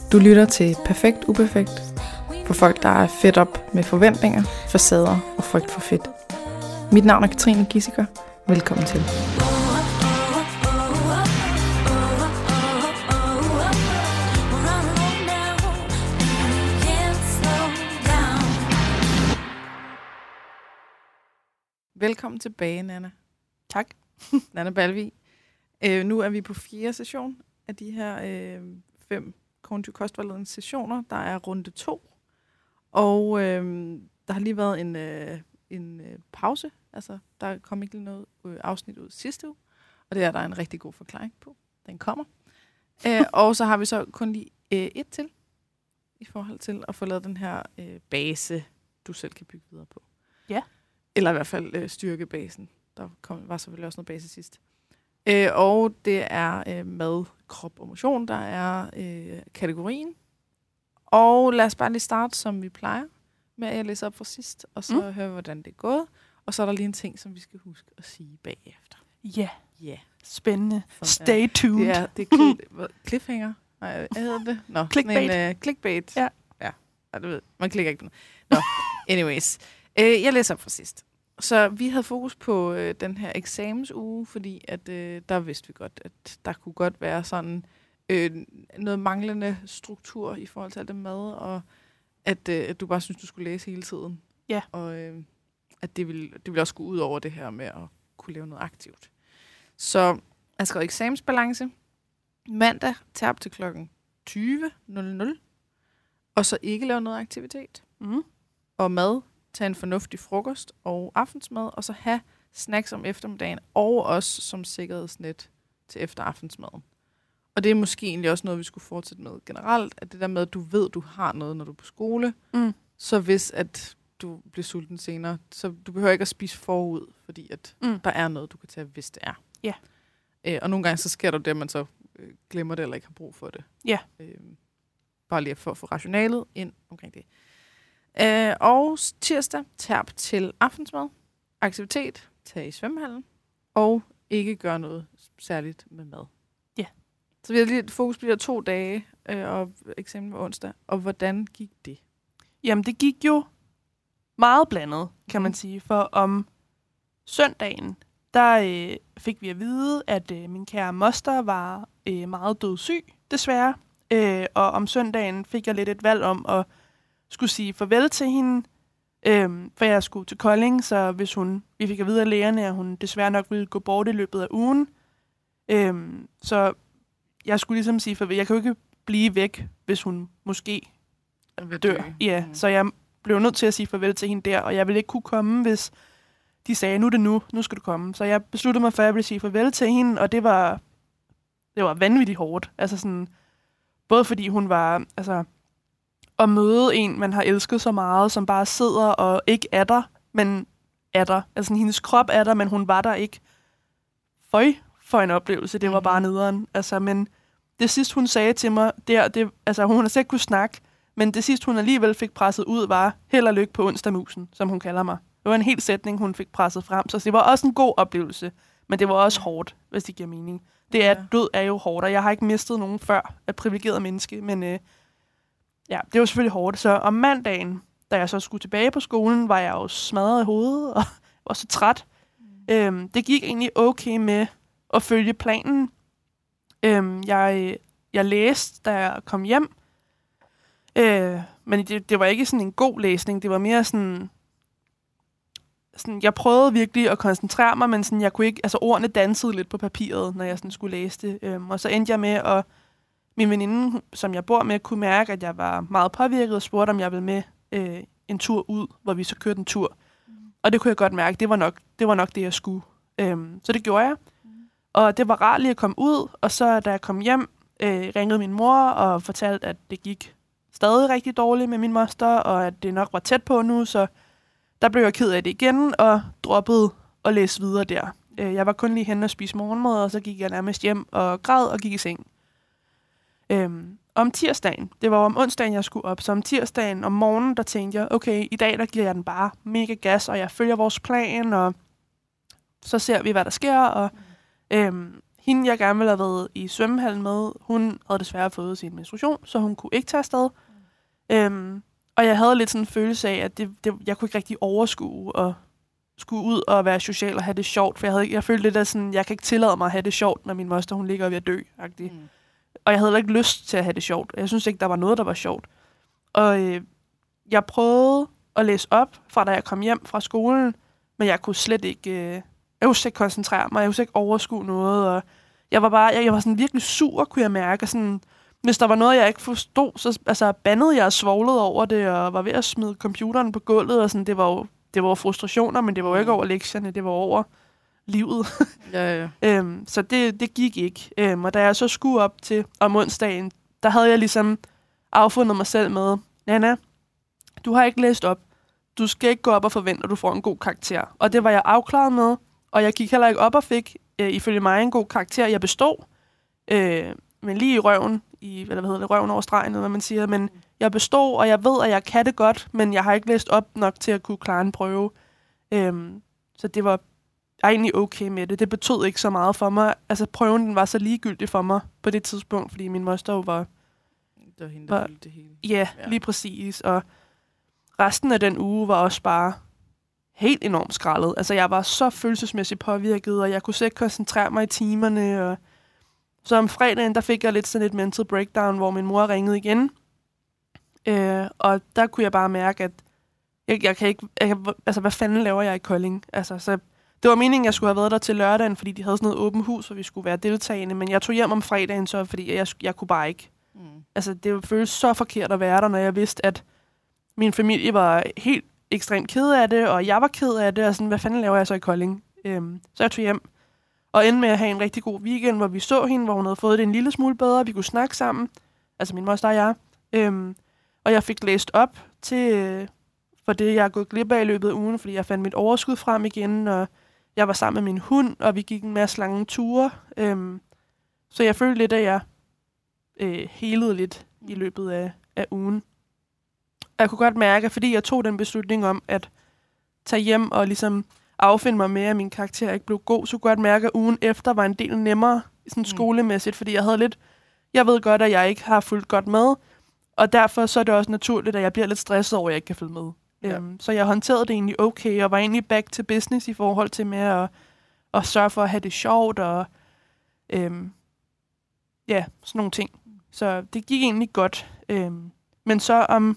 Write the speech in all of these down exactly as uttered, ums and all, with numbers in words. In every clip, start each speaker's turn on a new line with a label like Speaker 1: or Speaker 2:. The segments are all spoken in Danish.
Speaker 1: Du lytter til Perfekt Uperfekt for folk, der er fedt op med forventninger, facader og frygt for fedt. Mit navn er Katrine Gissiker. Velkommen til. Velkommen tilbage, Nanna.
Speaker 2: Tak.
Speaker 1: Nanna Balvig. Øh, nu er vi på fjerde session af de her øh, fem kognitiv kostvejledende sessioner. Der er runde to. Og øh, der har lige været en, øh, en øh, pause. Altså, der kom ikke lige noget øh, afsnit ud sidste uge. Og det er der en rigtig god forklaring på. Den kommer. øh, og så har vi så kun lige øh, et til. I forhold til at få lavet den her øh, base, du selv kan bygge videre på.
Speaker 2: Ja.
Speaker 1: Eller i hvert fald øh, styrkebasen. Der kom, var selvfølgelig også noget base sidst. Øh, og det er øh, mad, krop og motion, der er øh, kategorien. Og lad os bare lige starte, som vi plejer, med at jeg læser op fra sidst, og så mm. høre, hvordan det er gået. Og så er der lige en ting, som vi skal huske at sige bagefter.
Speaker 2: Ja. Yeah.
Speaker 1: Yeah.
Speaker 2: Spændende.
Speaker 1: Som
Speaker 2: Stay
Speaker 1: er,
Speaker 2: tuned.
Speaker 1: Det er, det er cli- cliffhanger. Nej, hvad hedder det? Nå,
Speaker 2: clickbait.
Speaker 1: En, uh, clickbait.
Speaker 2: Ja.
Speaker 1: Ja, ja du ved, man klikker ikke den. Nå, anyways. Uh, jeg læser op fra sidst. Så vi havde fokus på øh, den her eksamensuge, fordi at øh, der vidste vi godt, at der kunne godt være sådan øh, noget manglende struktur i forhold til alt det mad, og at, øh, at du bare synes, du skulle læse hele tiden.
Speaker 2: Ja.
Speaker 1: Og øh, at det ville, det ville også gå ud over det her med at kunne lave noget aktivt. Så jeg skrev eksamensbalance. Mandag terp til klokken tyve nul nul. Og så ikke lave noget aktivitet.
Speaker 2: Mm.
Speaker 1: Og mad. Tag en fornuftig frokost og aftensmad, og så have snacks om eftermiddagen, og også som sikkerhedsnet til efter aftensmaden. Og det er måske egentlig også noget, vi skulle fortsætte med generelt, at det der med, at du ved, at du har noget, når du er på skole,
Speaker 2: mm.
Speaker 1: så hvis at du bliver sulten senere, så du behøver ikke at spise forud, fordi at
Speaker 2: mm.
Speaker 1: der er noget, du kan tage, hvis det er.
Speaker 2: Ja.
Speaker 1: Øh, og nogle gange så sker der det, at man så øh, glemmer det, eller ikke har brug for det.
Speaker 2: Ja.
Speaker 1: Øh, bare lige for at få rationalet ind omkring det. Uh, og tirsdag, terp til aftensmad, aktivitet, tag i svømmehallen, og ikke gøre noget særligt med mad.
Speaker 2: Ja.
Speaker 1: Så vi har lige fokus på de her to dage, uh, og eksamen var onsdag. Og hvordan gik det?
Speaker 2: Jamen, det gik jo meget blandet, kan man sige. For om søndagen, der øh, fik vi at vide, at øh, min kære moster var øh, meget dødssyg, desværre. Øh, og om søndagen fik jeg lidt et valg om at skulle sige farvel til hende, øhm, for jeg skulle til Kolding, så hvis hun, vi fik at vide af lægerne, at hun desværre nok ville gå bort i løbet af ugen. Øhm, så jeg skulle ligesom sige farvel. Jeg kan jo ikke blive væk, hvis hun måske dør. Ja, mm. Så jeg blev nødt til at sige farvel til hende der, og jeg ville ikke kunne komme, hvis de sagde, nu er det nu, nu skal du komme. Så jeg besluttede mig for, at jeg ville sige farvel til hende, og det var, det var vanvittigt hårdt. Altså sådan, både fordi hun var, altså, at møde en, man har elsket så meget, som bare sidder og ikke er der, men er der. Altså, hendes krop er der, men hun var der ikke. Føj for en oplevelse. Det var bare nederen. Altså, men det sidste, hun sagde til mig, der, det, altså, hun har slet ikke kunne snakke, men det sidste, hun alligevel fik presset ud, var held og lykke på onsdagmusen, som hun kalder mig. Det var en hel sætning, hun fik presset frem, så det var også en god oplevelse, men det var også hårdt, hvis det giver mening. Det er, død er jo hårdt, og jeg har ikke mistet nogen før af privilegeret menneske, men øh, ja, det var selvfølgelig hårdt. Så om mandagen, da jeg så skulle tilbage på skolen, var jeg jo smadret i hovedet og var så træt. Mm. Øhm, det gik egentlig okay med at følge planen. Øhm, jeg, jeg læste, da jeg kom hjem. Øh, men det, det var ikke sådan en god læsning. Det var mere sådan, sådan... Jeg prøvede virkelig at koncentrere mig, men sådan, jeg kunne ikke... Altså, ordene dansede lidt på papiret, når jeg sådan skulle læse det. Øhm, og så endte jeg med at... Min veninde, som jeg bor med, kunne mærke, at jeg var meget påvirket og spurgte, om jeg ville med øh, en tur ud, hvor vi så kørte en tur. Mm. Og det kunne jeg godt mærke, det var nok det, var nok det jeg skulle. Øhm, så det gjorde jeg. Mm. Og det var rart lige at komme ud, og så da jeg kom hjem, øh, ringede min mor og fortalte, at det gik stadig rigtig dårligt med min moster, og at det nok var tæt på nu, så der blev jeg ked af det igen, og droppede at læse videre der. Øh, jeg var kun lige henne og spise morgenmad, og så gik jeg nærmest hjem og græd og gik i seng. Øhm, om tirsdagen, det var om onsdagen, jeg skulle op, så om tirsdagen om morgenen, der tænkte jeg, okay, i dag der giver jeg den bare mega gas, og jeg følger vores plan, og så ser vi, hvad der sker, og øhm, hende, jeg gerne ville have været i svømmehallen med, hun havde desværre fået sin menstruation, så hun kunne ikke tage afsted. Mm. Øhm, og jeg havde lidt sådan en følelse af, at det, det, jeg kunne ikke rigtig overskue og skulle ud og være social og have det sjovt, for jeg, havde, jeg følte lidt af sådan, jeg kan ikke tillade mig at have det sjovt, når min moster, hun ligger ved at dø. Mm. Og jeg havde ikke lyst til at have det sjovt. Jeg synes ikke, der var noget, der var sjovt. Og øh, jeg prøvede at læse op, fra da jeg kom hjem fra skolen, men jeg kunne slet ikke, øh, jeg kunne slet ikke koncentrere mig, jeg kunne slet ikke overskue noget, og jeg var bare, jeg, jeg var sådan virkelig sur, kunne jeg mærke, sådan, hvis der var noget, jeg ikke forstod, så altså, bandede jeg og svoglede over det, og var ved at smide computeren på gulvet, og sådan, det var jo, det var frustrationer, men det var jo ikke over lektierne, det var over livet.
Speaker 1: Ja, ja.
Speaker 2: øhm, så det, det gik ikke. Øhm, og da jeg så skulle op til om onsdagen, der havde jeg ligesom affundet mig selv med, Nana, du har ikke læst op. Du skal ikke gå op og forvente, at du får en god karakter. Og det var jeg afklaret med, og jeg gik heller ikke op og fik, øh, ifølge mig, en god karakter. Jeg bestod, øh, men lige i røven, i, eller hvad hedder det, røven over stregen, hvad man siger, men jeg bestod, og jeg ved, at jeg kan det godt, men jeg har ikke læst op nok til at kunne klare en prøve. Øhm, så det var egentlig okay med det. Det betød ikke så meget for mig. Altså, prøven den var så ligegyldig for mig på det tidspunkt, fordi min moster jo var...
Speaker 1: Det var hende, der fyldte det hele.
Speaker 2: Ja, ja, lige præcis. Og resten af den uge var også bare helt enormt skrællet. Altså, jeg var så følelsesmæssigt påvirket, og jeg kunne slet ikke koncentrere mig i timerne. Og så om fredagen, der fik jeg lidt sådan et mental breakdown, hvor min mor ringede igen. Øh, og der kunne jeg bare mærke, at jeg, jeg kan ikke... Jeg kan, altså, hvad fanden laver jeg i Kolding? Altså, så... Det var meningen, at jeg skulle have været der til lørdagen, fordi de havde sådan noget åbent hus, hvor vi skulle være deltagende. Men jeg tog hjem om fredagen så, fordi jeg, jeg kunne bare ikke. Mm. Altså, det føltes så forkert at være der, når jeg vidste, at min familie var helt ekstremt ked af det, og jeg var ked af det, og sådan, hvad fanden laver jeg så i Kolding? Øhm, så jeg tog hjem og endte med at have en rigtig god weekend, hvor vi så hende, hvor hun havde fået det en lille smule bedre, vi kunne snakke sammen. Altså min moster og jeg. Øhm, og jeg fik læst op til, øh, for det, jeg er gået glip af i løbet af ugen, fordi jeg fandt mit overskud frem igen, og jeg var sammen med min hund, og vi gik en masse lange ture. Øhm, så jeg følte lidt, at jeg øh, helede lidt i løbet af, af ugen. Og jeg kunne godt mærke, at fordi jeg tog den beslutning om at tage hjem og ligesom affinde mig med, at min karakter ikke blev god, så kunne jeg godt mærke, at ugen efter var en del nemmere sådan skolemæssigt, fordi jeg havde lidt... Jeg ved godt, at jeg ikke har fulgt godt med, og derfor så er det også naturligt, at jeg bliver lidt stresset over, at jeg ikke kan følge med. Ja. Um, så jeg håndterede det egentlig okay, og var egentlig back to business i forhold til med at, at sørge for at have det sjovt, og um, ja, sådan nogle ting. Så det gik egentlig godt. Um, men så om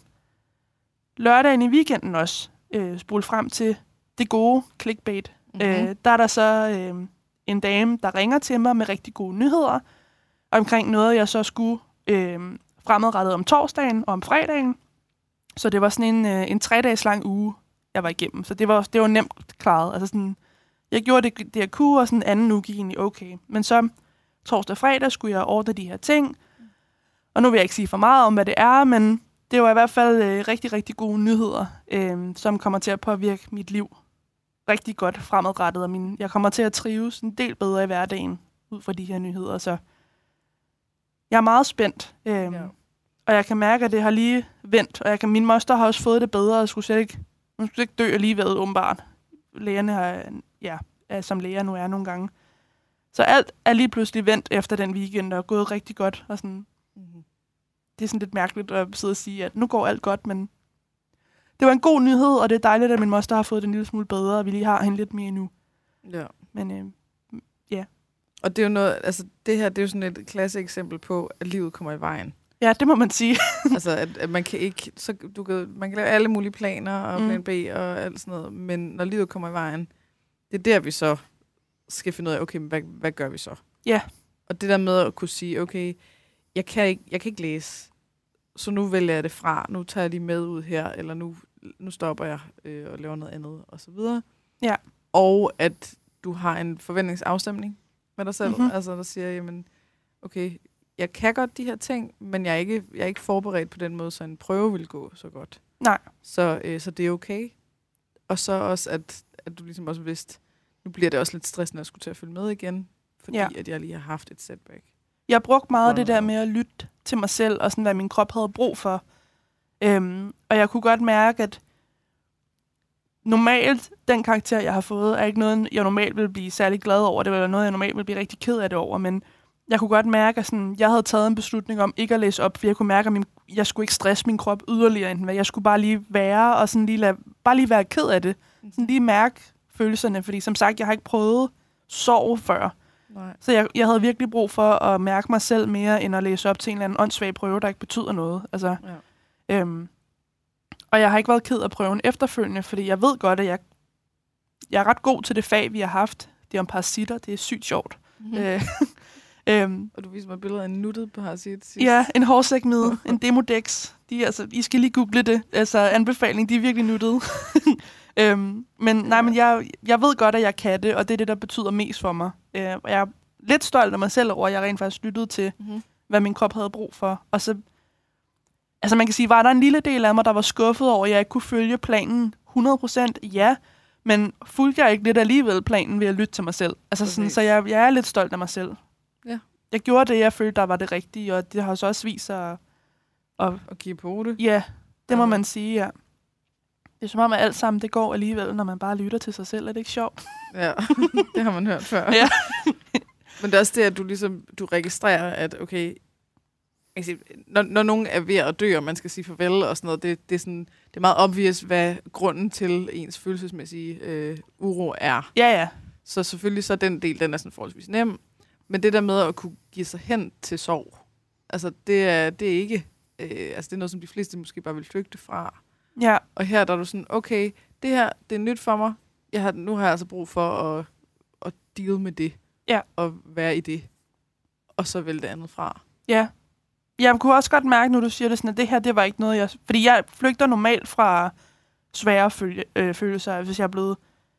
Speaker 2: lørdagen i weekenden også, uh, spole frem til det gode clickbait, mm-hmm. uh, der er der så uh, en dame, der ringer til mig med rigtig gode nyheder, omkring noget, jeg så skulle uh, fremadrettet om torsdagen og om fredagen. Så det var sådan en, øh, en tre-dages lang uge, jeg var igennem. Så det var, det var nemt klaret. Altså sådan, jeg gjorde det, det jeg kunne, og sådan en anden uge gik egentlig okay. Men så torsdag og fredag skulle jeg ordne de her ting. Og nu vil jeg ikke sige for meget om, hvad det er, men det var i hvert fald øh, rigtig, rigtig gode nyheder, øh, som kommer til at påvirke mit liv rigtig godt fremadrettet. Og min, jeg kommer til at trives en del bedre i hverdagen ud fra de her nyheder. Så jeg er meget spændt. Øh, ja. Og jeg kan mærke, at det har lige vendt. Og jeg kan, min moster har også fået det bedre, og skulle slet ikke, hun skulle ikke dø alligevel, åbenbart. Lægerne har, ja, som læger nu er nogle gange. Så alt er lige pludselig vendt efter den weekend, og gået rigtig godt. Og sådan, mm-hmm. Det er sådan lidt mærkeligt at sidde og sige, at nu går alt godt, men det var en god nyhed, og det er dejligt, at min moster har fået det en lille smule bedre, og vi lige har hende lidt mere nu. Ja. Men øh, ja.
Speaker 1: Og det er jo noget, altså det her, det er jo sådan et klasse eksempel på, at livet kommer i vejen.
Speaker 2: Ja, det må man sige.
Speaker 1: Altså, at, at man kan ikke, så du kan, man kan lave alle mulige planer og plan mm. B og alt sådan noget, men når livet kommer i vejen, det er der, vi så skal finde ud af, okay, hvad, hvad gør vi så?
Speaker 2: Ja.
Speaker 1: Og det der med at kunne sige, okay, jeg kan ikke, jeg kan ikke læse, så nu vælger jeg det fra, nu tager jeg lige med ud her, eller nu, nu stopper jeg øh, og laver noget andet, og så videre.
Speaker 2: Ja.
Speaker 1: Og at du har en forventningsafstemning med dig selv, mm-hmm. altså der siger, jamen, okay, jeg kan godt de her ting, men jeg er ikke, jeg er ikke forberedt på den måde, så en prøve vil gå så godt.
Speaker 2: Nej.
Speaker 1: Så, øh, så det er okay. Og så også, at, at du ligesom også vidste, nu bliver det også lidt stressende at skulle til at følge med igen, fordi ja. at jeg lige har haft et setback.
Speaker 2: Jeg brugte meget af det der med at lytte til mig selv, og sådan, hvad min krop havde brug for. Øhm, og jeg kunne godt mærke, at normalt, den karakter, jeg har fået, er ikke noget, jeg normalt vil blive særlig glad over. Det var noget, jeg normalt vil blive rigtig ked af det over, men jeg kunne godt mærke, at sådan, jeg havde taget en beslutning om ikke at læse op, for jeg kunne mærke, at min, jeg skulle ikke stresse min krop yderligere, end hvad jeg skulle bare lige være, og sådan lige lade, bare lige være ked af det. Sådan lige mærke følelserne, fordi som sagt, jeg har ikke prøvet sorg før.
Speaker 1: Nej.
Speaker 2: Så jeg, jeg havde virkelig brug for at mærke mig selv mere, end at læse op til en eller anden åndssvag prøve, der ikke betyder noget. Altså, ja. øhm, og jeg har ikke været ked af prøven efterfølgende, fordi jeg ved godt, at jeg, jeg er ret god til det fag, vi har haft. Det er om parasitter, det er sygt sjovt. Mm-hmm. Øh, øhm,
Speaker 1: og du viser mig billeder af en nuttet parasit sidst.
Speaker 2: Ja, en hårsækmide, en Demodex. De, altså, I skal lige google det. Altså, anbefaling, de er virkelig nuttede. øhm, men nej, men jeg, jeg ved godt, at jeg kan det, og det er det, der betyder mest for mig. Øh, og jeg er lidt stolt af mig selv over, at jeg rent faktisk lyttede til, mm-hmm. hvad min krop havde brug for. Og så, altså man kan sige, var der en lille del af mig, der var skuffet over, at jeg ikke kunne følge planen hundrede procent? Ja, men fulgte jeg ikke lidt alligevel planen ved at lytte til mig selv? Altså sådan, så jeg, jeg er lidt stolt af mig selv.
Speaker 1: Ja.
Speaker 2: Jeg gjorde det, jeg følte, der var det rigtige, og det har så også vist sig at...
Speaker 1: Og, og give på det?
Speaker 2: Ja, det må okay. man sige, ja. Det er som om, at alt sammen det går alligevel, når man bare lytter til sig selv. Er det ikke sjovt?
Speaker 1: Ja, det har man hørt før.
Speaker 2: Ja.
Speaker 1: Men det er også det, at du ligesom du registrerer, at okay, sige, når, når nogen er ved at dø, og man skal sige farvel og sådan noget, det, det, er, sådan, det er meget obvious, hvad grunden til ens følelsesmæssige øh, uro er.
Speaker 2: Ja, ja.
Speaker 1: Så selvfølgelig så den del, den er sådan forholdsvis nem. Men det der med at kunne give sig hen til sorg, altså det er, det er ikke, øh, altså det er noget, som de fleste måske bare vil flygte fra.
Speaker 2: Ja.
Speaker 1: Og her der er du sådan, okay, det her, det er nyt for mig. Jeg har, nu har jeg altså brug for at, at deal med det.
Speaker 2: Ja.
Speaker 1: Og være i det. Og så vælge det andet fra.
Speaker 2: Ja. Jeg kunne også godt mærke, når du siger det sådan, at det her, det var ikke noget, jeg... Fordi jeg flygter normalt fra svære følge, øh, følelser. Hvis jeg er blevet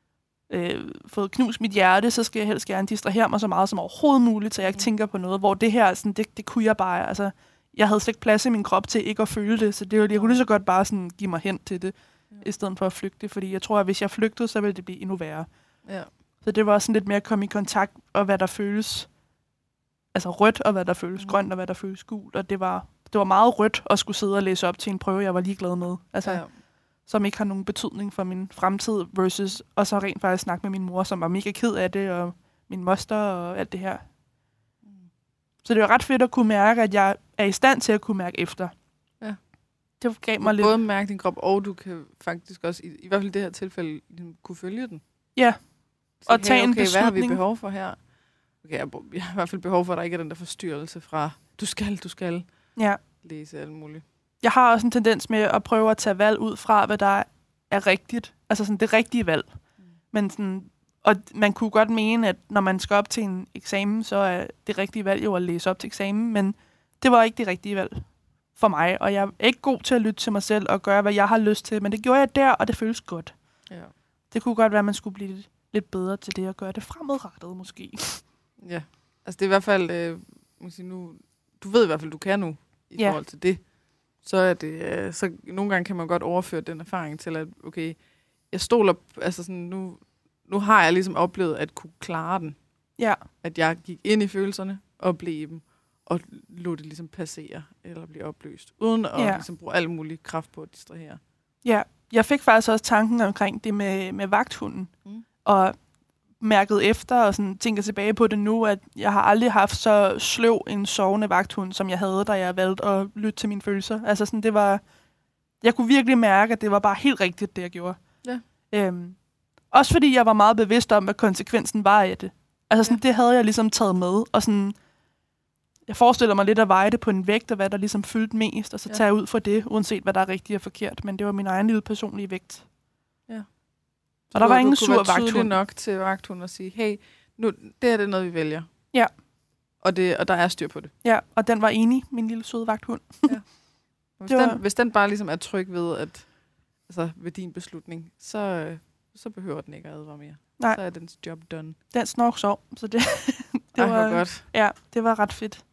Speaker 2: øh, fået knust mit hjerte, så skal jeg helst gerne distrahere mig så meget som overhovedet muligt, så jeg ikke tænker på noget. Hvor det her, sådan, det, det kunne jeg bare... Altså, jeg havde slet ikke plads i min krop til ikke at føle det, så det var, jeg kunne lige så godt bare sådan, give mig hen til det, ja. I stedet for at flygte. Fordi jeg tror, at hvis jeg flygtede, så ville det blive endnu værre.
Speaker 1: Ja.
Speaker 2: Så det var sådan lidt mere at komme i kontakt, og hvad der føles altså rødt, og hvad der føles mm. grønt, og hvad der føles gult. Og det var, det var meget rødt at skulle sidde og læse op til en prøve, jeg var ligeglad med. Altså, ja. Som ikke har nogen betydning for min fremtid, versus, og så rent faktisk snakke med min mor, som var mega ked af det, og min moster og alt det her. Mm. Så det var ret fedt at kunne mærke, at jeg er i stand til at kunne mærke efter. Ja. Det gav mig lidt...
Speaker 1: Både mærke din krop, og du kan faktisk også, i, i hvert fald i det her tilfælde, kunne følge den.
Speaker 2: Ja.
Speaker 1: Så, og tage hey, okay, en beslutning. Hvad har vi behov for her? Okay, jeg, jeg har i hvert fald behov for, at der ikke er den der forstyrrelse fra, du skal, du skal
Speaker 2: ja.
Speaker 1: læse alt muligt.
Speaker 2: Jeg har også en tendens med at prøve at tage valg ud fra, hvad der er rigtigt. Altså sådan det rigtige valg. Mm. Men sådan, og man kunne godt mene, at når man skal op til en eksamen, så er det rigtige valg jo at læse op til eksamen. Men det var ikke det rigtige valg for mig. Og jeg er ikke god til at lytte til mig selv og gøre, hvad jeg har lyst til. Men det gjorde jeg der, og det føles godt. Ja. Det kunne godt være, at man skulle blive lidt, lidt bedre til det at gøre det fremadrettet, måske.
Speaker 1: Ja, altså det er i hvert fald, øh, man sige, nu, du ved i hvert fald, du kan nu i ja. forhold til det. Så er det, øh, så nogle gange kan man godt overføre den erfaring til, at okay, jeg stoler, altså sådan, nu, nu har jeg ligesom oplevet at kunne klare den.
Speaker 2: Ja.
Speaker 1: At jeg gik ind i følelserne og blev dem, og lod det ligesom passere, eller blive opløst, uden at ja. ligesom bruge al mulig kraft på at distrahere.
Speaker 2: Ja, jeg fik faktisk også tanken omkring det med, med vagthunden, mm. og mærket efter, og sådan tænker tilbage på det nu, at jeg har aldrig haft så sløv en sovende vagthund, som jeg havde, da jeg valgte at lytte til mine følelser. Altså sådan, det var... Jeg kunne virkelig mærke, at det var bare helt rigtigt, det jeg gjorde.
Speaker 1: Ja.
Speaker 2: Øhm, også fordi jeg var meget bevidst om, hvad konsekvensen var af det. Altså sådan, ja. Det havde jeg ligesom taget med, og sådan... Jeg forestiller mig lidt at veje det på en vægt, og hvad der ligesom fyldte mest, og så ja. Tage ud for det, uanset hvad der er rigtigt og forkert. Men det var min egen lille personlige vægt.
Speaker 1: Ja.
Speaker 2: Og der var ingen sur
Speaker 1: vagthund. Du kunne være
Speaker 2: nok
Speaker 1: til vagthunden og sige, hey, nu, det er det noget, vi vælger.
Speaker 2: Ja.
Speaker 1: Og, det, og der er styr på det.
Speaker 2: Ja, og den var enig, min lille søde vagthund.
Speaker 1: Ja. Hvis, var... den, hvis den bare ligesom er tryg ved, at, altså, ved din beslutning, så, så behøver den ikke at advare mere.
Speaker 2: Nej.
Speaker 1: Så er dens job done.
Speaker 2: Den snork sov, så det, det
Speaker 1: Ej,
Speaker 2: var
Speaker 1: godt.
Speaker 2: Ja, det var ret fedt.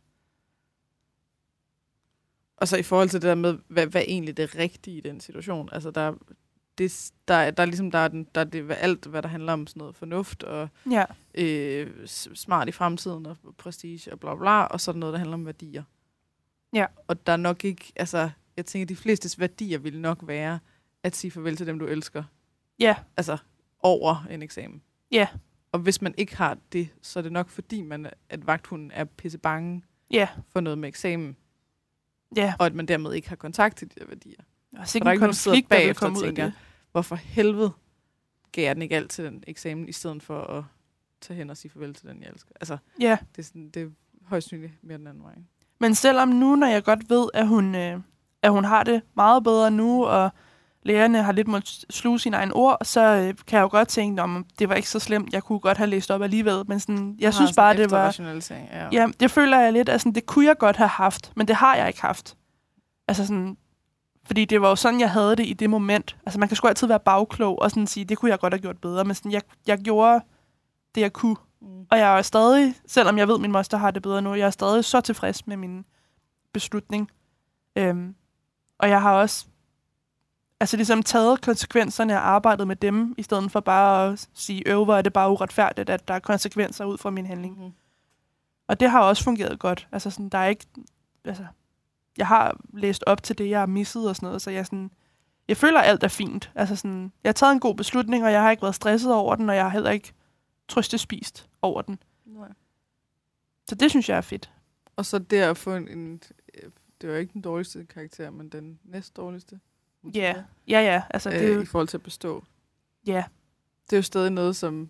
Speaker 1: Og så i forhold til det der med, hvad, hvad egentlig det rigtige i den situation. Altså, der, det, der, der er ligesom, der er, den, der er det, alt, hvad der handler om sådan noget fornuft, og
Speaker 2: ja.
Speaker 1: øh, smart i fremtiden, og prestige, og bla bla, og så er der noget, der handler om værdier.
Speaker 2: Ja.
Speaker 1: Og der er nok ikke, altså, jeg tænker, de flestes værdier vil nok være, at sige farvel til dem, du elsker.
Speaker 2: Ja.
Speaker 1: Altså over en eksamen.
Speaker 2: Ja.
Speaker 1: Og hvis man ikke har det, så er det nok fordi, man, at vagthunden er pisse bange
Speaker 2: ja.
Speaker 1: for noget med eksamen.
Speaker 2: Ja.
Speaker 1: Og at man dermed ikke har kontakt til de der værdier.
Speaker 2: Og
Speaker 1: så der er ikke nogen, der sidder bagefter og tænker,
Speaker 2: det.
Speaker 1: hvorfor helvede gav jeg den ikke alt til den eksamen, i stedet for at tage hen og sige farvel til den, jeg elsker. Altså,
Speaker 2: ja.
Speaker 1: det, er sådan, det er højst sandsynligt mere den anden vej.
Speaker 2: Men selvom nu, når jeg godt ved, at hun, øh, at hun har det meget bedre nu, og lærerne har lidt måttet sluge sine egne ord, så øh, kan jeg jo godt tænke, om det var ikke så slemt. Jeg kunne godt have læst op alligevel. Men sådan, jeg synes bare, det var...
Speaker 1: Ja.
Speaker 2: ja, det føler jeg lidt, at sådan, det kunne jeg godt have haft, men det har jeg ikke haft. Altså sådan... Fordi det var jo sådan, jeg havde det i det moment. Altså man kan sgu altid være bagklog og sådan sige, det kunne jeg godt have gjort bedre. Men sådan, jeg, jeg gjorde det, jeg kunne. Mm. Og jeg er stadig, selvom jeg ved, at min moster har det bedre nu, jeg er stadig så tilfreds med min beslutning. Øhm, og jeg har også altså ligesom taget konsekvenserne og arbejdet med dem, i stedet for bare at sige, øv, hvor er det bare uretfærdigt, at der er konsekvenser ud fra min handling. Mm. Og det har også fungeret godt. Altså sådan, der er ikke... Altså, jeg har læst op til det, jeg har misset og sådan noget, så jeg, sådan, jeg føler, at alt er fint. Altså sådan, jeg har taget en god beslutning, og jeg har ikke været stresset over den, og jeg har heller ikke trøstespist over den.
Speaker 1: Nej.
Speaker 2: Så det synes jeg er fedt.
Speaker 1: Og så det at få en, en... Det var ikke den dårligste karakter, men den næst dårligste.
Speaker 2: Ja, yeah. ja, ja. Altså,
Speaker 1: øh,
Speaker 2: det er jo...
Speaker 1: I forhold til at bestå.
Speaker 2: Ja. Yeah.
Speaker 1: Det er jo stadig noget, som...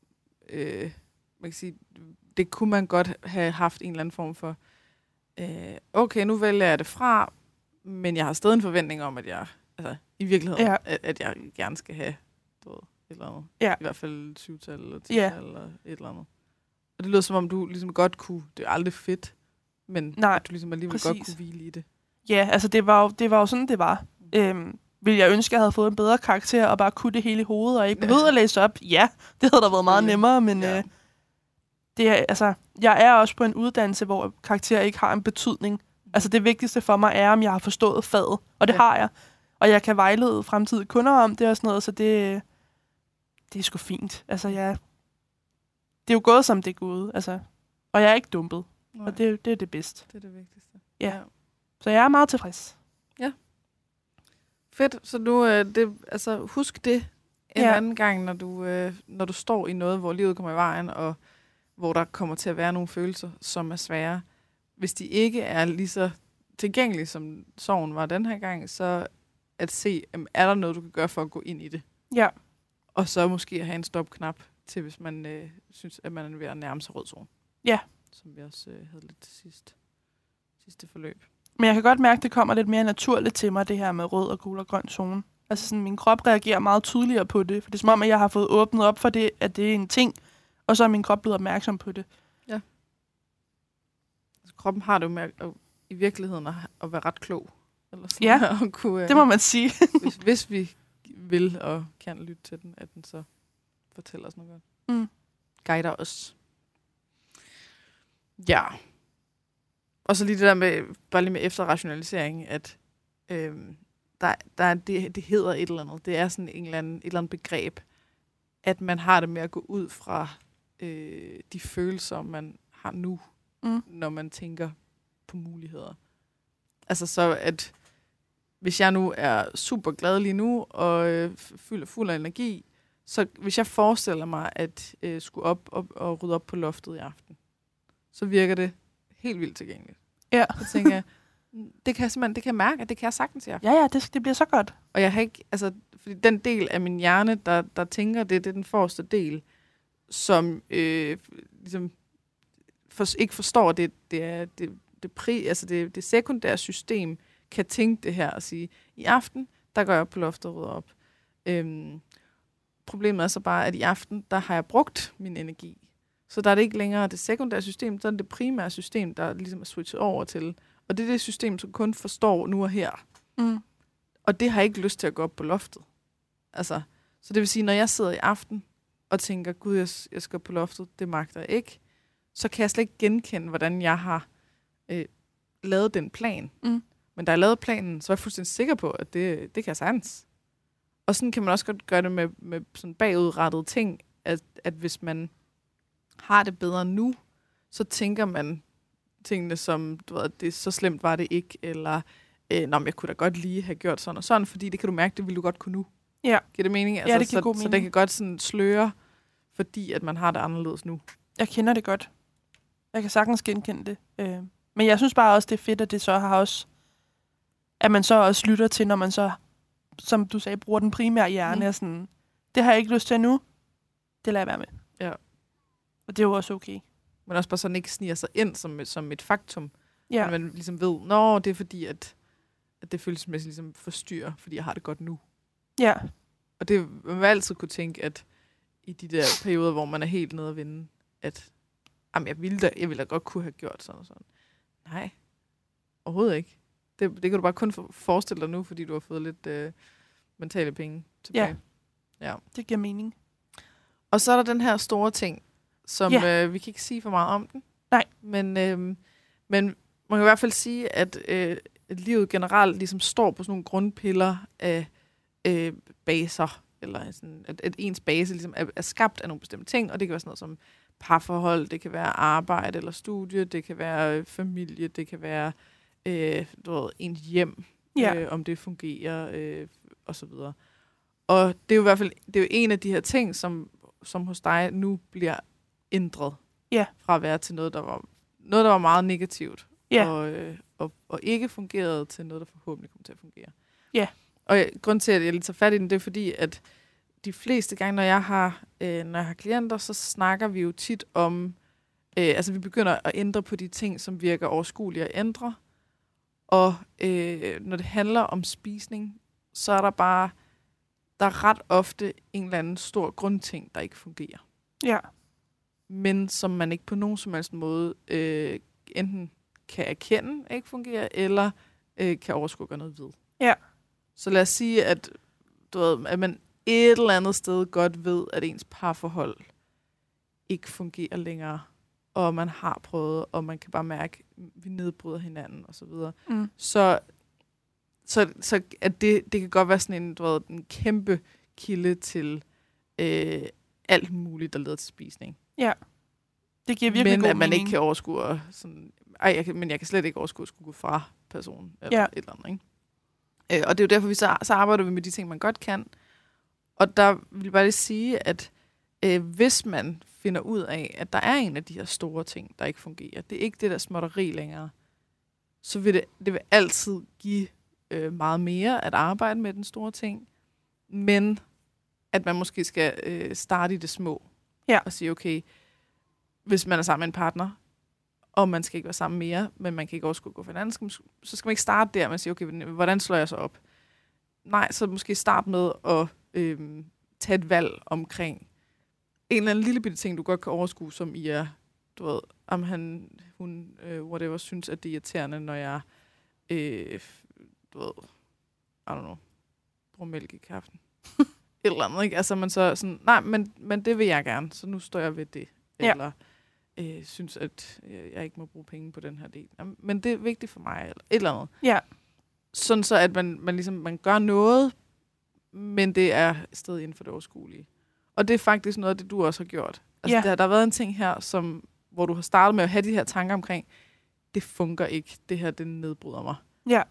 Speaker 1: Øh, man kan sige, det kunne man godt have haft en eller anden form for... Øh, okay, nu vælger jeg det fra, men jeg har stadig en forventning om, at jeg... Altså, i virkeligheden, ja. at, at jeg gerne skal have du ved, et eller andet.
Speaker 2: Ja.
Speaker 1: I hvert fald syv-tal eller ti-tal ja. eller et eller andet. Og det lyder som om, du ligesom godt kunne... Det er aldrig fedt, men
Speaker 2: nej,
Speaker 1: at du ligesom alligevel præcis. Godt kunne hvile i det.
Speaker 2: Ja, altså det var jo, det var jo sådan, det var. Mm. Øhm, ville jeg ønske, at jeg havde fået en bedre karakter, og bare kunne det hele i hovedet, og ikke behøvede at læse op? Ja, det havde da været meget nemmere, men ja. øh, det er, altså, jeg er også på en uddannelse, hvor karakter ikke har en betydning. Mm. Altså det vigtigste for mig er, om jeg har forstået faget, og det ja. har jeg. Og jeg kan vejlede fremtidige kunder om det og sådan noget, så det, det er sgu fint. Altså, jeg, det er jo gået, som det er gået, altså, og jeg er ikke dumpet. Nej. Og det, det er det bedste.
Speaker 1: Det er det vigtigste.
Speaker 2: Ja. ja. Så jeg er meget tilfreds.
Speaker 1: Ja. Fedt. Så nu, øh, det, altså, husk det en ja. anden gang, når du, øh, når du står i noget, hvor livet kommer i vejen, og hvor der kommer til at være nogle følelser, som er svære. Hvis de ikke er lige så tilgængelige, som sorgen var den her gang, så at se, jamen, er der noget, du kan gøre for at gå ind i det?
Speaker 2: Ja.
Speaker 1: Og så måske have en stopknap til, hvis man øh, synes, at man er ved at nærme sig rød zone.
Speaker 2: Ja.
Speaker 1: Som vi også øh, havde lidt til sidst, sidste forløb.
Speaker 2: Men jeg kan godt mærke, at det kommer lidt mere naturligt til mig, det her med rød og gul og grøn zone. Altså sådan, min krop reagerer meget tydeligere på det, for det er som om, at jeg har fået åbnet op for det, at det er en ting, og så er min krop blevet opmærksom på det.
Speaker 1: Ja. Altså, kroppen har det jo med at, at, i virkeligheden at, at være ret klog. Eller sådan,
Speaker 2: ja,
Speaker 1: at kunne,
Speaker 2: det må man sige.
Speaker 1: hvis, hvis vi vil og kan lytte til den, at den så fortæller os noget godt.
Speaker 2: Mm.
Speaker 1: Guider os. Ja. Og så lige det der med, bare lige med efterrationalisering, at øhm, der, der, det, det hedder et eller andet. Det er sådan en eller anden, et eller andet begreb, at man har det med at gå ud fra øh, de følelser, man har nu, mm. når man tænker på muligheder. Altså så, at hvis jeg nu er super glad lige nu, og øh, fuld, fuld af energi, så hvis jeg forestiller mig, at øh, skulle op og, og rydde op på loftet i aften, så virker det helt vildt tilgængeligt.
Speaker 2: Ja.
Speaker 1: Så tænker jeg, det kan jeg simpelthen, det kan jeg mærke, at det kan jeg sagtens i aften.
Speaker 2: Ja, ja, det, det bliver så godt.
Speaker 1: Og jeg har ikke, altså, fordi den del af min hjerne, der, der tænker det, det er den forreste del, som øh, ligesom for, ikke forstår det, det er det, det, pri, altså det, det sekundære system, kan tænke det her og sige, i aften, der går jeg op på loftet og rydder op. Øhm, problemet er så bare, at i aften, der har jeg brugt min energi. Så der er det ikke længere det sekundære system, så er det det primære system, der ligesom er switchet over til. Og det er det system, som kun forstår nu og her.
Speaker 2: Mm.
Speaker 1: Og det har jeg ikke lyst til at gå op på loftet. Altså, så det vil sige, når jeg sidder i aften og tænker, gud, jeg, jeg skal på loftet, det magter jeg ikke, så kan jeg slet ikke genkende, hvordan jeg har øh, lavet den plan.
Speaker 2: Mm.
Speaker 1: Men da jeg lavede planen, så var jeg fuldstændig sikker på, at det, det kan jeg sagtens. Og sådan kan man også godt gøre det med, med sådan bagudrettede ting, at, at hvis man har det bedre nu, så tænker man tingene som, du ved, det så slemt var det ikke, eller øh, nå, men jeg kunne da godt lige have gjort sådan og sådan, fordi det kan du mærke, det ville du godt kunne nu.
Speaker 2: Ja.
Speaker 1: Giver det mening? Altså,
Speaker 2: Ja, det giver
Speaker 1: så,
Speaker 2: god
Speaker 1: så
Speaker 2: mening.
Speaker 1: det kan godt sådan sløre, fordi at man har det anderledes nu.
Speaker 2: Jeg kender det godt. Jeg kan sagtens genkende det. Øh. Men jeg synes bare også, det er fedt, at det så har også... At man så også lytter til, når man så, som du sagde, bruger den primære hjerne. Mm. Sådan, det har jeg ikke lyst til nu. Det lader jeg være med.
Speaker 1: Ja.
Speaker 2: Og det er jo også okay.
Speaker 1: Men også bare sådan ikke sniger sig ind som, som et faktum.
Speaker 2: Ja.
Speaker 1: Men man ligesom ved, nå, det er fordi, at, at det følelsesmæssigt ligesom forstyrrer, fordi jeg har det godt nu.
Speaker 2: Ja.
Speaker 1: Og det man vil altid kunne tænke, at i de der perioder, hvor man er helt nede at vinde, at jamen, jeg ville da, jeg ville da godt kunne have gjort sådan og sådan. Nej, overhovedet ikke. Det, det kan du bare kun for, forestille dig nu, fordi du har fået lidt øh, mentale penge tilbage.
Speaker 2: Ja.
Speaker 1: Ja,
Speaker 2: det giver mening.
Speaker 1: Og så er der den her store ting, som
Speaker 2: ja.
Speaker 1: øh, vi kan ikke sige for meget om den.
Speaker 2: Nej.
Speaker 1: Men, øh, men man kan i hvert fald sige, at, øh, at livet generelt ligesom står på sådan nogle grundpiller af øh, baser, eller sådan, at, at ens base ligesom er, er skabt af nogle bestemte ting, og det kan være sådan noget som parforhold, det kan være arbejde eller studie, det kan være øh, familie, det kan være øh, du ved, ens hjem,
Speaker 2: ja.
Speaker 1: øh, om det fungerer, øh, og så videre. Og det er jo i hvert fald det er jo en af de her ting, som, som hos dig nu bliver ændret
Speaker 2: ja.
Speaker 1: fra at være til noget, der var, noget, der var meget negativt,
Speaker 2: ja.
Speaker 1: og, øh, og, og ikke fungerede til noget, der forhåbentlig kommer til at fungere.
Speaker 2: Ja.
Speaker 1: Og grund til, at jeg lige tager fat i den, det er fordi, at de fleste gange, når jeg har, øh, når jeg har klienter, så snakker vi jo tit om, øh, altså vi begynder at ændre på de ting, som virker overskuelige at ændre. Og øh, når det handler om spisning, så er der bare, der er ret ofte en eller anden stor grundting, der ikke fungerer.
Speaker 2: Ja.
Speaker 1: Men som man ikke på nogen som helst måde øh, enten kan erkende ikke fungerer, eller øh, kan overskue gøre noget ved.
Speaker 2: Ja.
Speaker 1: Så lad os sige, at, du ved, at man et eller andet sted godt ved, at ens parforhold ikke fungerer længere, og man har prøvet, og man kan bare mærke, at vi nedbryder hinanden, og så videre.
Speaker 2: Mm.
Speaker 1: Så, så, så at det, det kan godt være sådan en, du ved, en kæmpe kilde til øh, alt muligt, der leder til spisning.
Speaker 2: Ja, det giver virkelig
Speaker 1: men
Speaker 2: god
Speaker 1: at man
Speaker 2: mening.
Speaker 1: ikke kan overskue sådan, ej, jeg kan, men jeg kan slet ikke overskue at skulle gå fra personen, eller
Speaker 2: ja.
Speaker 1: et eller andet, ikke? Øh, og det er jo derfor, vi så, så arbejder vi med de ting, man godt kan. Og der vil jeg bare lige sige, at øh, hvis man finder ud af, at der er en af de her store ting, der ikke fungerer, det er ikke det der småtteri længere, så vil det, det vil altid give øh, meget mere at arbejde med den store ting, men at man måske skal øh, starte i det små.
Speaker 2: Ja.
Speaker 1: Og sige, okay, hvis man er sammen med en partner, og man skal ikke være sammen mere, men man kan ikke også gå for hinanden, så skal man ikke starte der, man siger, okay, hvordan slår jeg så op? Nej, så måske starte med at øh, tage et valg omkring en eller anden lille bitte ting, du godt kan overskue, som I er, du ved, om han, hun, øh, whatever, synes, at det er irriterende, når jeg, øh, du ved, I don't know, bruger mælk i kaffen. Et eller andet, ikke? Altså, man så sådan, nej, men, men det vil jeg gerne, så nu står jeg ved det.
Speaker 2: Ja.
Speaker 1: Eller øh, synes, at jeg ikke må bruge penge på den her del. Jamen, men det er vigtigt for mig, eller et eller andet.
Speaker 2: Ja.
Speaker 1: Sådan så, at man, man ligesom, man gør noget, men det er stadig inden for det overskuelige. Og det er faktisk noget af det, du også har gjort. Altså,
Speaker 2: Ja.
Speaker 1: der, der har været en ting her, som, hvor du har startet med at have de her tanker omkring, det fungerer ikke, det her, det nedbryder mig.
Speaker 2: Ja.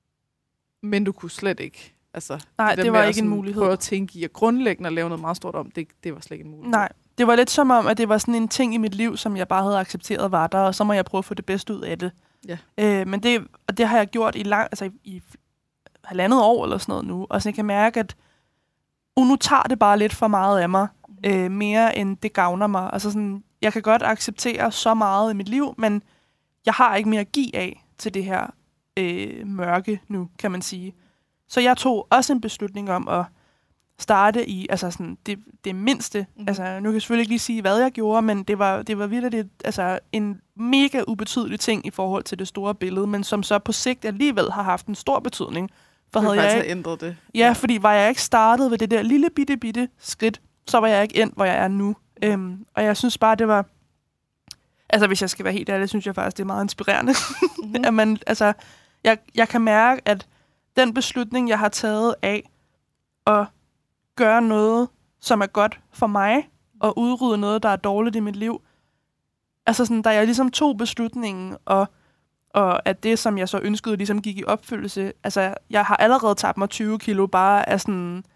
Speaker 1: Men du kunne slet ikke. Altså,
Speaker 2: Nej,
Speaker 1: det,
Speaker 2: det var
Speaker 1: med at
Speaker 2: ikke en
Speaker 1: sådan
Speaker 2: mulighed.
Speaker 1: Prøve at tænke i at grundlæggende at lave noget meget stort om, det, det var slet ikke en mulighed.
Speaker 2: Nej, det var lidt som om, at det var sådan en ting i mit liv, som jeg bare havde accepteret var der, og så må jeg prøve at få det bedste ud af det.
Speaker 1: Ja.
Speaker 2: Øh, men det, og det har jeg gjort i, lang, altså i, i halvandet år eller sådan noget nu, og så jeg kan mærke, at uh, nu tager det bare lidt for meget af mig, øh, mere end det gavner mig. Altså sådan, jeg kan godt acceptere så meget i mit liv, men jeg har ikke mere at give af til det her øh, mørke nu, kan man sige. Så jeg tog også en beslutning om at starte i altså sådan det, det mindste. Mm. Altså, nu kan jeg selvfølgelig ikke lige sige, hvad jeg gjorde, men det var, det var virkelig altså, en mega ubetydelig ting i forhold til det store billede, men som så på sigt alligevel har haft en stor betydning. For
Speaker 1: du
Speaker 2: havde jeg
Speaker 1: have
Speaker 2: ikke,
Speaker 1: ændret det.
Speaker 2: ja, ja, fordi var jeg ikke startet ved det der lille bitte bitte skridt, så var jeg ikke endt, hvor jeg er nu. Mm. Øhm, og jeg synes bare, det var... Altså, hvis jeg skal være helt ærlig, synes jeg faktisk, det er meget inspirerende. Mm-hmm. at man, altså, jeg, jeg kan mærke, at den beslutning, jeg har taget af at gøre noget, som er godt for mig, og udrydde noget, der er dårligt i mit liv, altså sådan, da jeg ligesom tog beslutningen, og, og at det, som jeg så ønskede, ligesom gik i opfyldelse, altså, jeg har allerede tabt mig tyve kilo bare af sådan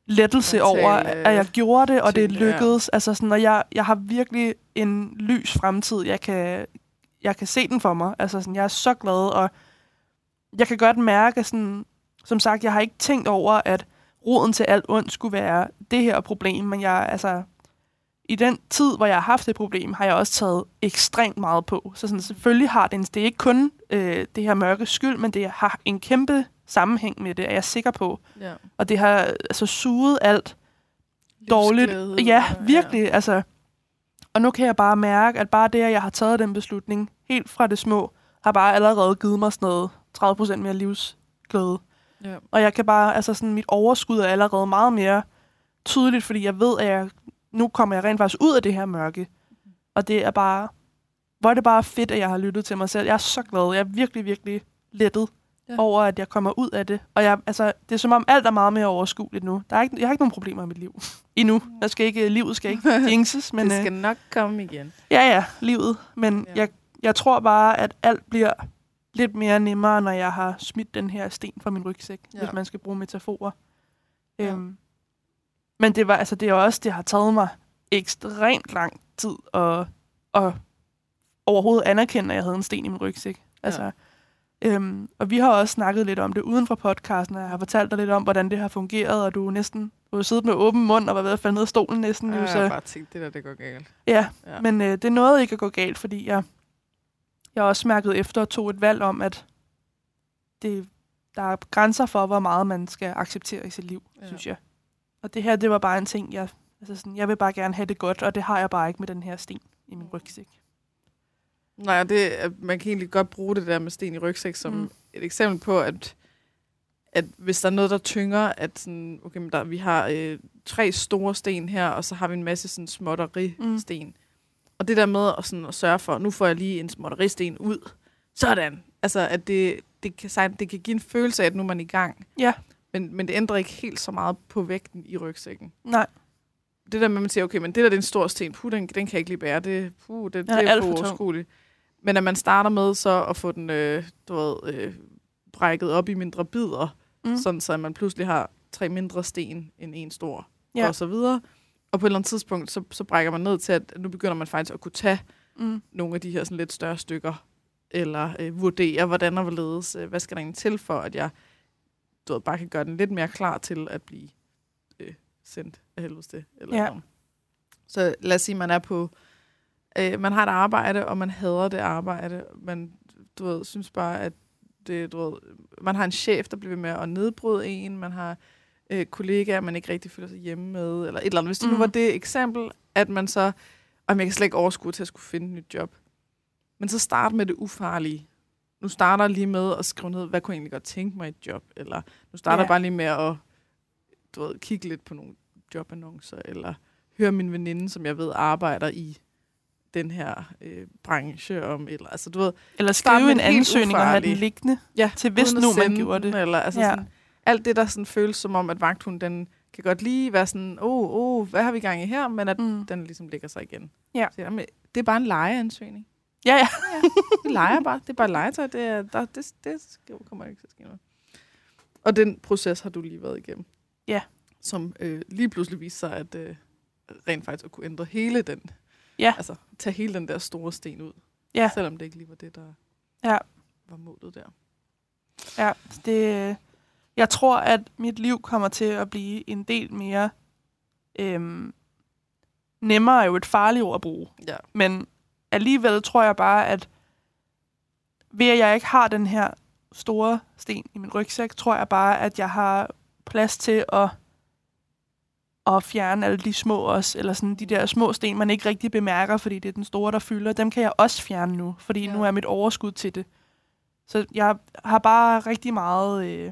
Speaker 2: lettelse
Speaker 1: Mentale,
Speaker 2: over, at jeg gjorde det, og
Speaker 1: ting,
Speaker 2: det lykkedes. Ja. Altså sådan, og jeg, jeg har virkelig en lys fremtid. Jeg kan, jeg kan se den for mig. Altså sådan, jeg er så glad, og jeg kan godt mærke, sådan, som sagt, jeg har ikke tænkt over, at roden til alt ondt skulle være det her problem, men jeg, altså, i den tid, hvor jeg har haft det problem, har jeg også taget ekstremt meget på. Så sådan, selvfølgelig har det en, det er ikke kun øh, det her mørke skyld, men det har en kæmpe sammenhæng med det, er jeg sikker på.
Speaker 1: Ja.
Speaker 2: Og det har altså suget alt dårligt. Ja, virkelig. Ja. Altså. Og nu kan jeg bare mærke, at bare det, at jeg har taget den beslutning, helt fra det små, har bare allerede givet mig sådan noget tredive procent mere livsglæde. Ja. Og jeg kan bare, altså sådan, mit overskud er allerede meget mere tydeligt, fordi jeg ved, at jeg, nu kommer jeg rent faktisk ud af det her mørke. Og det er bare, hvor er det bare fedt, at jeg har lyttet til mig selv. Jeg er så glad. Jeg er virkelig, virkelig lettet ja. over, at jeg kommer ud af det. Og jeg, altså, det er som om alt er meget mere overskueligt nu. Der er ikke, jeg har ikke nogen problemer i mit liv. Endnu. Jeg skal ikke, livet skal ikke jinxes. Men,
Speaker 1: det skal nok komme igen.
Speaker 2: Ja, ja, livet. Men ja. jeg, jeg tror bare, at alt bliver lidt mere nemmere, når jeg har smidt den her sten fra min rygsæk, ja. hvis man skal bruge metaforer. Ja. Øhm, men det var, altså, det er også, det har taget mig ekstremt lang tid at, at overhovedet anerkende, at jeg havde en sten i min rygsæk. Altså, ja. øhm, og vi har også snakket lidt om det uden for podcasten, og jeg har fortalt dig lidt om, hvordan det har fungeret, og du næsten du har siddet med åben mund og var ved at falde ned af stolen næsten.
Speaker 1: Ja,
Speaker 2: jo, så,
Speaker 1: jeg har bare tænkt, det der, det går galt.
Speaker 2: Ja, ja. men øh, det nåede ikke at gå galt, fordi jeg Jeg har også mærket efter og tog et valg om, at det, der er grænser for, hvor meget man skal acceptere i sit liv, ja. synes jeg. Og det her, det var bare en ting, jeg, altså sådan, jeg vil bare gerne have det godt, og det har jeg bare ikke med den her sten i min rygsæk.
Speaker 1: Nej, det, man kan egentlig godt bruge det der med sten i rygsæk som mm. et eksempel på, at, at hvis der er noget, der tynger, at sådan, okay, men der, vi har øh, tre store sten her, og så har vi en masse sådan småtteri-sten. Mm. Og det der med at, sådan, at sørge for, nu får jeg lige en småtteristen ud. Sådan. Altså, at det, det, kan, det kan give en følelse af, at nu er man i gang.
Speaker 2: Ja.
Speaker 1: Men, men det ændrer ikke helt så meget på vægten i rygsækken.
Speaker 2: Nej.
Speaker 1: Det der med, at man siger, okay, men det der det er en stor sten. Puh, den, den kan jeg ikke lige bære. Det, puh, det, det er, er for overskueligt. Men at man starter med så at få den øh, du ved, øh, brækket op i mindre bidder, mm. sådan så man pludselig har tre mindre sten end en stor, ja. og så videre. Og på et eller andet tidspunkt, så, så brækker man ned til, at nu begynder man faktisk at kunne tage mm. nogle af de her sådan lidt større stykker, eller øh, vurdere, hvordan og hvorledes, øh, hvad skal der egentlig til for, at jeg du ved, bare kan gøre den lidt mere klar til at blive øh, sendt af helvede til. Eller ja. Noget. Så lad os sige, man er på, øh, man har et arbejde, og man hader det arbejde. Man du ved, synes bare, at det, du ved, man har en chef, der bliver ved med at nedbryde en, man har øh, kollegaer, man ikke rigtig føler sig hjemme med, eller et eller andet. Hvis det mm. nu var det eksempel, at man så, og jeg kan slet ikke overskue til at skulle finde et nyt job. Men så start med det ufarlige. Nu starter jeg lige med at skrive ned, hvad kunne jeg egentlig godt tænke mig i et job, eller nu starter jeg yeah. bare lige med at du ved, kigge lidt på nogle jobannoncer, eller høre min veninde, som jeg ved arbejder i den her øh, branche om, eller altså du ved,
Speaker 2: eller skrive en ansøgning og have den liggende,
Speaker 1: ja,
Speaker 2: til hvis nu man gjorde det.
Speaker 1: Eller altså ja. sådan, alt det, der sådan føles som om, at vagthunden, den kan godt lige være sådan, åh, oh, oh, hvad har vi gang i her, men at mm. den ligesom ligger sig igen. Ja. Så, jamen, det er bare en lejeansøgning.
Speaker 2: Ja, ja.
Speaker 1: ja. Det leger bare. Det er bare legetøj. Det, er, der, det, det kommer ikke til at ske noget. Og den proces har du lige været igennem.
Speaker 2: Ja.
Speaker 1: Som øh, lige pludselig viste sig, at øh, rent faktisk at kunne ændre hele den.
Speaker 2: Ja.
Speaker 1: Altså, tage hele den der store sten ud.
Speaker 2: Ja.
Speaker 1: Selvom det ikke lige var det, der
Speaker 2: ja.
Speaker 1: var målet der.
Speaker 2: Ja, det... Jeg tror, at mit liv kommer til at blive en del mere... Øhm, nemmere er jo et farligt ord at bruge.
Speaker 1: Ja.
Speaker 2: Men alligevel tror jeg bare, at ved at jeg ikke har den her store sten i min rygsæk, tror jeg bare, at jeg har plads til at, at fjerne alle de små også, eller sådan de der små sten, man ikke rigtig bemærker, fordi det er den store, der fylder. Dem kan jeg også fjerne nu, fordi ja. nu er mit overskud til det. Så jeg har bare rigtig meget øh,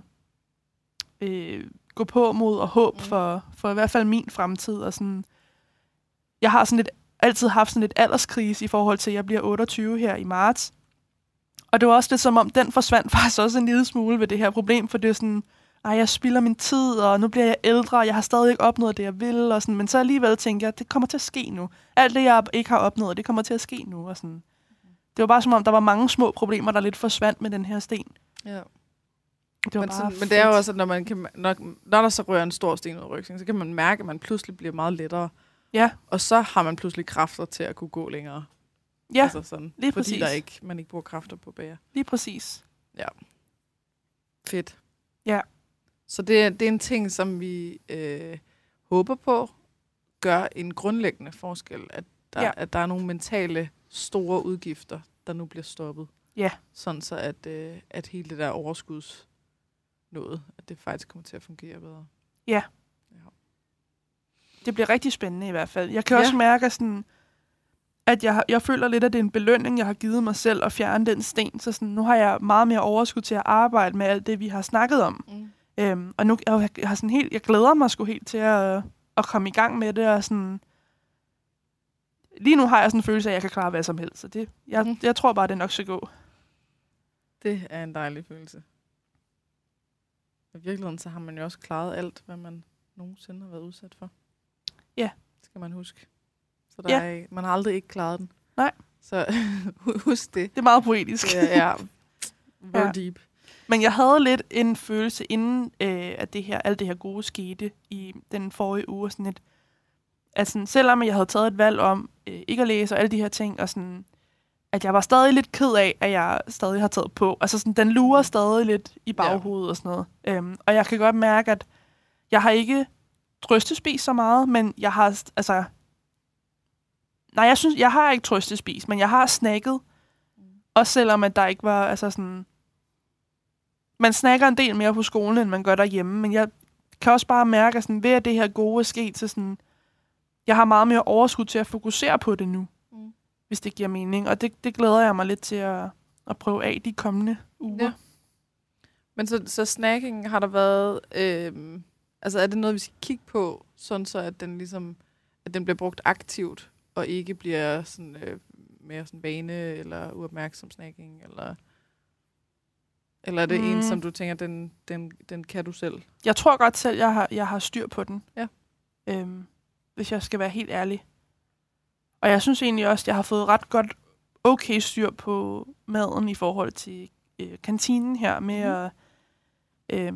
Speaker 2: øh, gå på mod og håb mm. for, for i hvert fald min fremtid. Og sådan, jeg har sådan lidt altid haft sådan lidt alderskrise i forhold til, at jeg bliver otteogtyve her i marts. Og det var også lidt som om, den forsvandt faktisk også en lille smule ved det her problem, for det er sådan, ej, jeg spilder min tid, og nu bliver jeg ældre, og jeg har stadig ikke opnået det, jeg vil, og sådan, men så alligevel tænker jeg, det kommer til at ske nu. Alt det, jeg ikke har opnået, det kommer til at ske nu. Og sådan. Det var bare som om, der var mange små problemer, der lidt forsvandt med den her sten.
Speaker 1: Ja.
Speaker 2: Det var
Speaker 1: men,
Speaker 2: bare
Speaker 1: sådan,
Speaker 2: fedt.
Speaker 1: men det er jo også, at når, man kan, når, når der så rører en stor sten ud af rygsækken, så kan man mærke, at man pludselig bliver meget lettere.
Speaker 2: Ja.
Speaker 1: Og så har man pludselig kræfter til at kunne gå længere.
Speaker 2: Ja,
Speaker 1: altså sådan,
Speaker 2: lige
Speaker 1: fordi
Speaker 2: præcis.
Speaker 1: der ikke, man ikke bruger kræfter på bære.
Speaker 2: Lige præcis.
Speaker 1: Ja. Fedt.
Speaker 2: Ja.
Speaker 1: Så det, det er en ting, som vi øh, håber på, gør en grundlæggende forskel. At der,
Speaker 2: ja.
Speaker 1: at der er nogle mentale store udgifter, der nu bliver stoppet.
Speaker 2: Ja.
Speaker 1: Sådan så, at, øh, at hele det der overskuds noget, at det faktisk kommer til at fungere bedre.
Speaker 2: Ja.
Speaker 1: ja.
Speaker 2: Det bliver rigtig spændende i hvert fald. Jeg kan
Speaker 1: ja.
Speaker 2: også mærke, sådan, at jeg, jeg føler lidt, at det er en belønning, jeg har givet mig selv at fjerne den sten. Så sådan, nu har jeg meget mere overskud til at arbejde med alt det, vi har snakket om. Mm. Øhm, og nu jeg, jeg har sådan helt, jeg glæder mig sgu helt til at, at komme i gang med det. Og sådan, lige nu har jeg sådan en følelse af, at jeg kan klare hvad som helst. Så det, jeg, mm. jeg tror bare, det nok skal gå.
Speaker 1: Det er en dejlig følelse. I virkeligheden så har man jo også klaret alt, hvad man nogensinde har været udsat for.
Speaker 2: Ja.
Speaker 1: Det skal man huske. Så der
Speaker 2: ja.
Speaker 1: er, man har aldrig ikke klaret den.
Speaker 2: Nej.
Speaker 1: Så husk det.
Speaker 2: Det er meget poetisk.
Speaker 1: Det er very ja. deep.
Speaker 2: Men jeg havde lidt en følelse, inden øh, at det her, alt det her gode skete i den forrige uge, sådan et, at sådan, selvom jeg havde taget et valg om øh, ikke at læse og alle de her ting, og sådan, at jeg var stadig lidt ked af, at jeg stadig har taget på. Altså sådan, den lurer stadig lidt i baghovedet ja. og sådan noget. Øhm, og jeg kan godt mærke, at jeg har ikke trøstespist så meget, men jeg har, altså... Nej, jeg synes, jeg har ikke trøstespist, men jeg har snacket. Mm. Også selvom, at der ikke var, altså sådan... Man snakker en del mere på skolen, end man gør derhjemme, men jeg kan også bare mærke, at sådan, ved at det her gode er sket, så sådan... Jeg har meget mere overskud til at fokusere på det nu. Mm. Hvis det giver mening. Og det, det glæder jeg mig lidt til at, at prøve af de kommende uger. Ja.
Speaker 1: Men så, så snacking har der været... Øh, altså er det noget, vi skal kigge på, sådan så at den ligesom at den bliver brugt aktivt, og ikke bliver sådan øh, mere sådan vane eller uopmærksom snacking, eller... Eller er det mm. en, som du tænker, den, den, den kan du selv?
Speaker 2: Jeg tror godt selv, jeg har, jeg har styr på den.
Speaker 1: Ja.
Speaker 2: Øhm, hvis jeg skal være helt ærlig. Og jeg synes egentlig også, at jeg har fået ret godt okay styr på maden i forhold til øh, kantinen her med mm. at... Øh,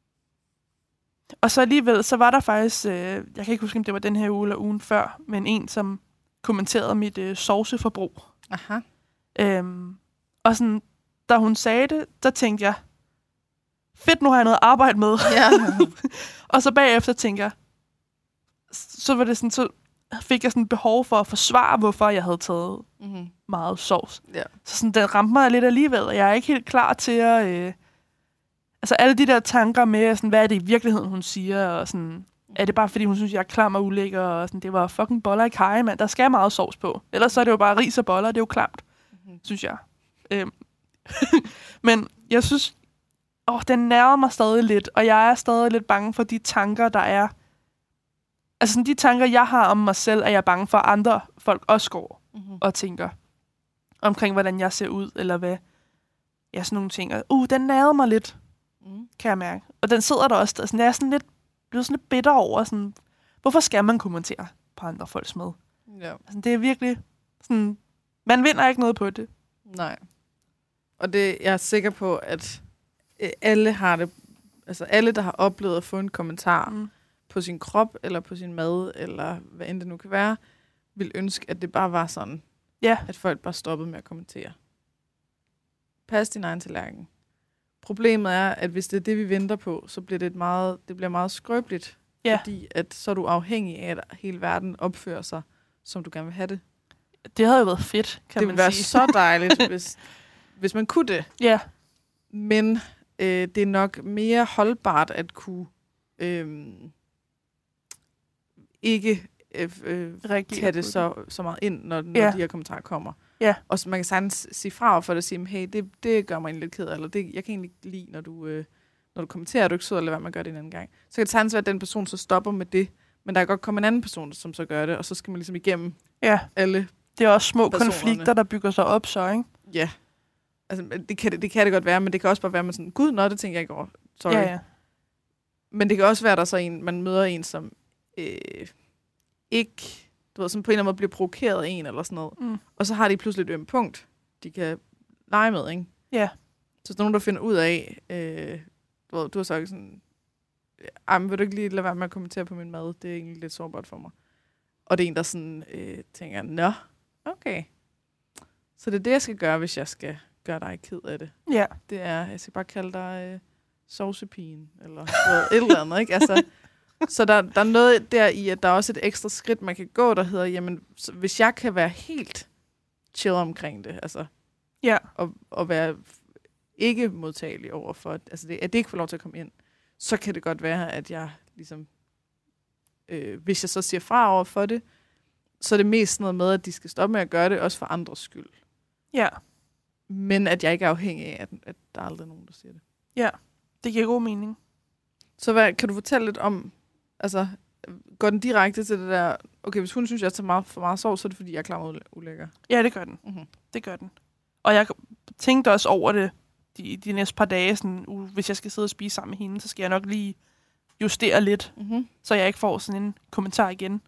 Speaker 2: og så alligevel, så var der faktisk... Øh, jeg kan ikke huske, om det var den her uge eller ugen før, men en, som kommenterede mit øh, sovseforbrug.
Speaker 1: Aha.
Speaker 2: Øhm, og sådan, da hun sagde det, der tænkte jeg, fedt, nu har jeg noget at arbejde med.
Speaker 1: Ja.
Speaker 2: Og så bagefter tænkte jeg, så var det sådan, så fik jeg sådan behov for at forsvare, hvorfor jeg havde taget mm-hmm. meget sovs.
Speaker 1: Ja.
Speaker 2: Så sådan, den ramte mig lidt alligevel, og jeg er ikke helt klar til at... Øh, altså alle de der tanker med, sådan, hvad er det i virkeligheden, hun siger, og sådan, er det bare fordi, hun synes, jeg er klam og ulækker, og sådan, det var fucking boller i kaj, mand. Der skal meget sovs på. Ellers så er det jo bare ris og boller, det er jo klamt, mm-hmm. synes jeg. Øhm. Men jeg synes, åh, den nærmer mig stadig lidt, og jeg er stadig lidt bange for de tanker, der er. Altså sådan, de tanker, jeg har om mig selv, er jeg bange for, at andre folk også går mm-hmm. og tænker omkring, hvordan jeg ser ud, eller hvad. Ja, sådan nogle ting. Og, uh, den nærmer mig lidt, mm. kan jeg mærke. Og den sidder der også. Altså, jeg er sådan lidt, blevet sådan lidt bitter over, sådan, hvorfor skal man kommentere på andre folks mad?
Speaker 1: Ja.
Speaker 2: Altså, det er virkelig sådan, man vinder ikke noget på det.
Speaker 1: Nej. Og det, jeg er sikker på, at alle har det, altså alle, der har oplevet at få en kommentar mm. på sin krop, eller på sin mad, eller hvad end det nu kan være, vil ønske, at det bare var sådan,
Speaker 2: ja.
Speaker 1: at folk bare stoppede med at kommentere. Pas din egen tallerken. Problemet er, at hvis det er det, vi venter på, så bliver det, et meget, det bliver meget skrøbeligt, ja. Fordi at så er du afhængig af, at hele verden opfører sig, som du gerne vil have det.
Speaker 2: Det havde jo været fedt, kan
Speaker 1: det
Speaker 2: man
Speaker 1: sige. Det ville være
Speaker 2: sige.
Speaker 1: så dejligt, hvis, hvis man kunne det.
Speaker 2: Ja.
Speaker 1: Men øh, det er nok mere holdbart at kunne øh, ikke øh, øh, tage det så, så meget ind, når, når ja. de her kommentarer kommer.
Speaker 2: Ja.
Speaker 1: Og så man kan sagtens sige fra for det og sige, hey, det, det gør mig egentlig lidt ked af, eller det, jeg kan egentlig ikke lide, når du, øh, når du kommenterer, og du ikke sidder, eller hvad man gør det en anden gang. Så kan det sagtens være, at den person så stopper med det, men der kan godt komme en anden person, som så gør det, og så skal man ligesom igennem
Speaker 2: ja.
Speaker 1: alle
Speaker 2: det er også små
Speaker 1: personerne.
Speaker 2: Konflikter, der bygger sig op så, ikke?
Speaker 1: Ja. Altså, det kan det, det kan det godt være, men det kan også bare være med sådan, gud, nå, det tænker jeg ikke over. Sorry.
Speaker 2: Ja, ja.
Speaker 1: Men det kan også være, der så en, man møder en, som øh, ikke, du ved, som på en eller anden måde bliver provokeret af en, eller sådan noget. Mm. Og så har de pludselig et ømt punkt, de kan lege med, ikke?
Speaker 2: Ja.
Speaker 1: Så der er nogen, der finder ud af, øh, du, ved, du har sagt sådan, ej, men vil du ikke lige lade være med at kommentere på min mad? Det er egentlig lidt sårbart for mig. Og det er en, der sådan øh, tænker, nå, okay. Så det er det, jeg skal gøre, hvis jeg skal gøre dig ked af det.
Speaker 2: Ja.
Speaker 1: Det er, jeg skal bare kalde dig øh, sovsepigen, eller et eller andet, ikke? Altså, så der, der er noget der i, at der er også et ekstra skridt, man kan gå, der hedder, jamen, hvis jeg kan være helt chill omkring det, altså,
Speaker 2: ja.
Speaker 1: og, og være ikke modtagelig over for, altså det, at det ikke får lov til at komme ind, så kan det godt være, at jeg ligesom, øh, hvis jeg så siger fra over for det, så er det mest noget med, at de skal stoppe med at gøre det, også for andres skyld.
Speaker 2: Ja.
Speaker 1: Men at jeg ikke er afhængig af, at, at der er aldrig nogen, der siger det.
Speaker 2: Ja, det giver god mening.
Speaker 1: Så hvad, kan du fortælle lidt om, altså, går den direkte til det der, okay, hvis hun synes, jeg tager meget, for meget sov, så er det, fordi jeg er klar med ulækker?
Speaker 2: Ja, det gør den.
Speaker 1: Mm-hmm.
Speaker 2: Det gør den. Og jeg tænkte også over det de, de næste par dage, sådan, uh, hvis jeg skal sidde og spise sammen med hende, så skal jeg nok lige justere lidt,
Speaker 1: Mm-hmm.
Speaker 2: så jeg ikke får sådan en kommentar igen.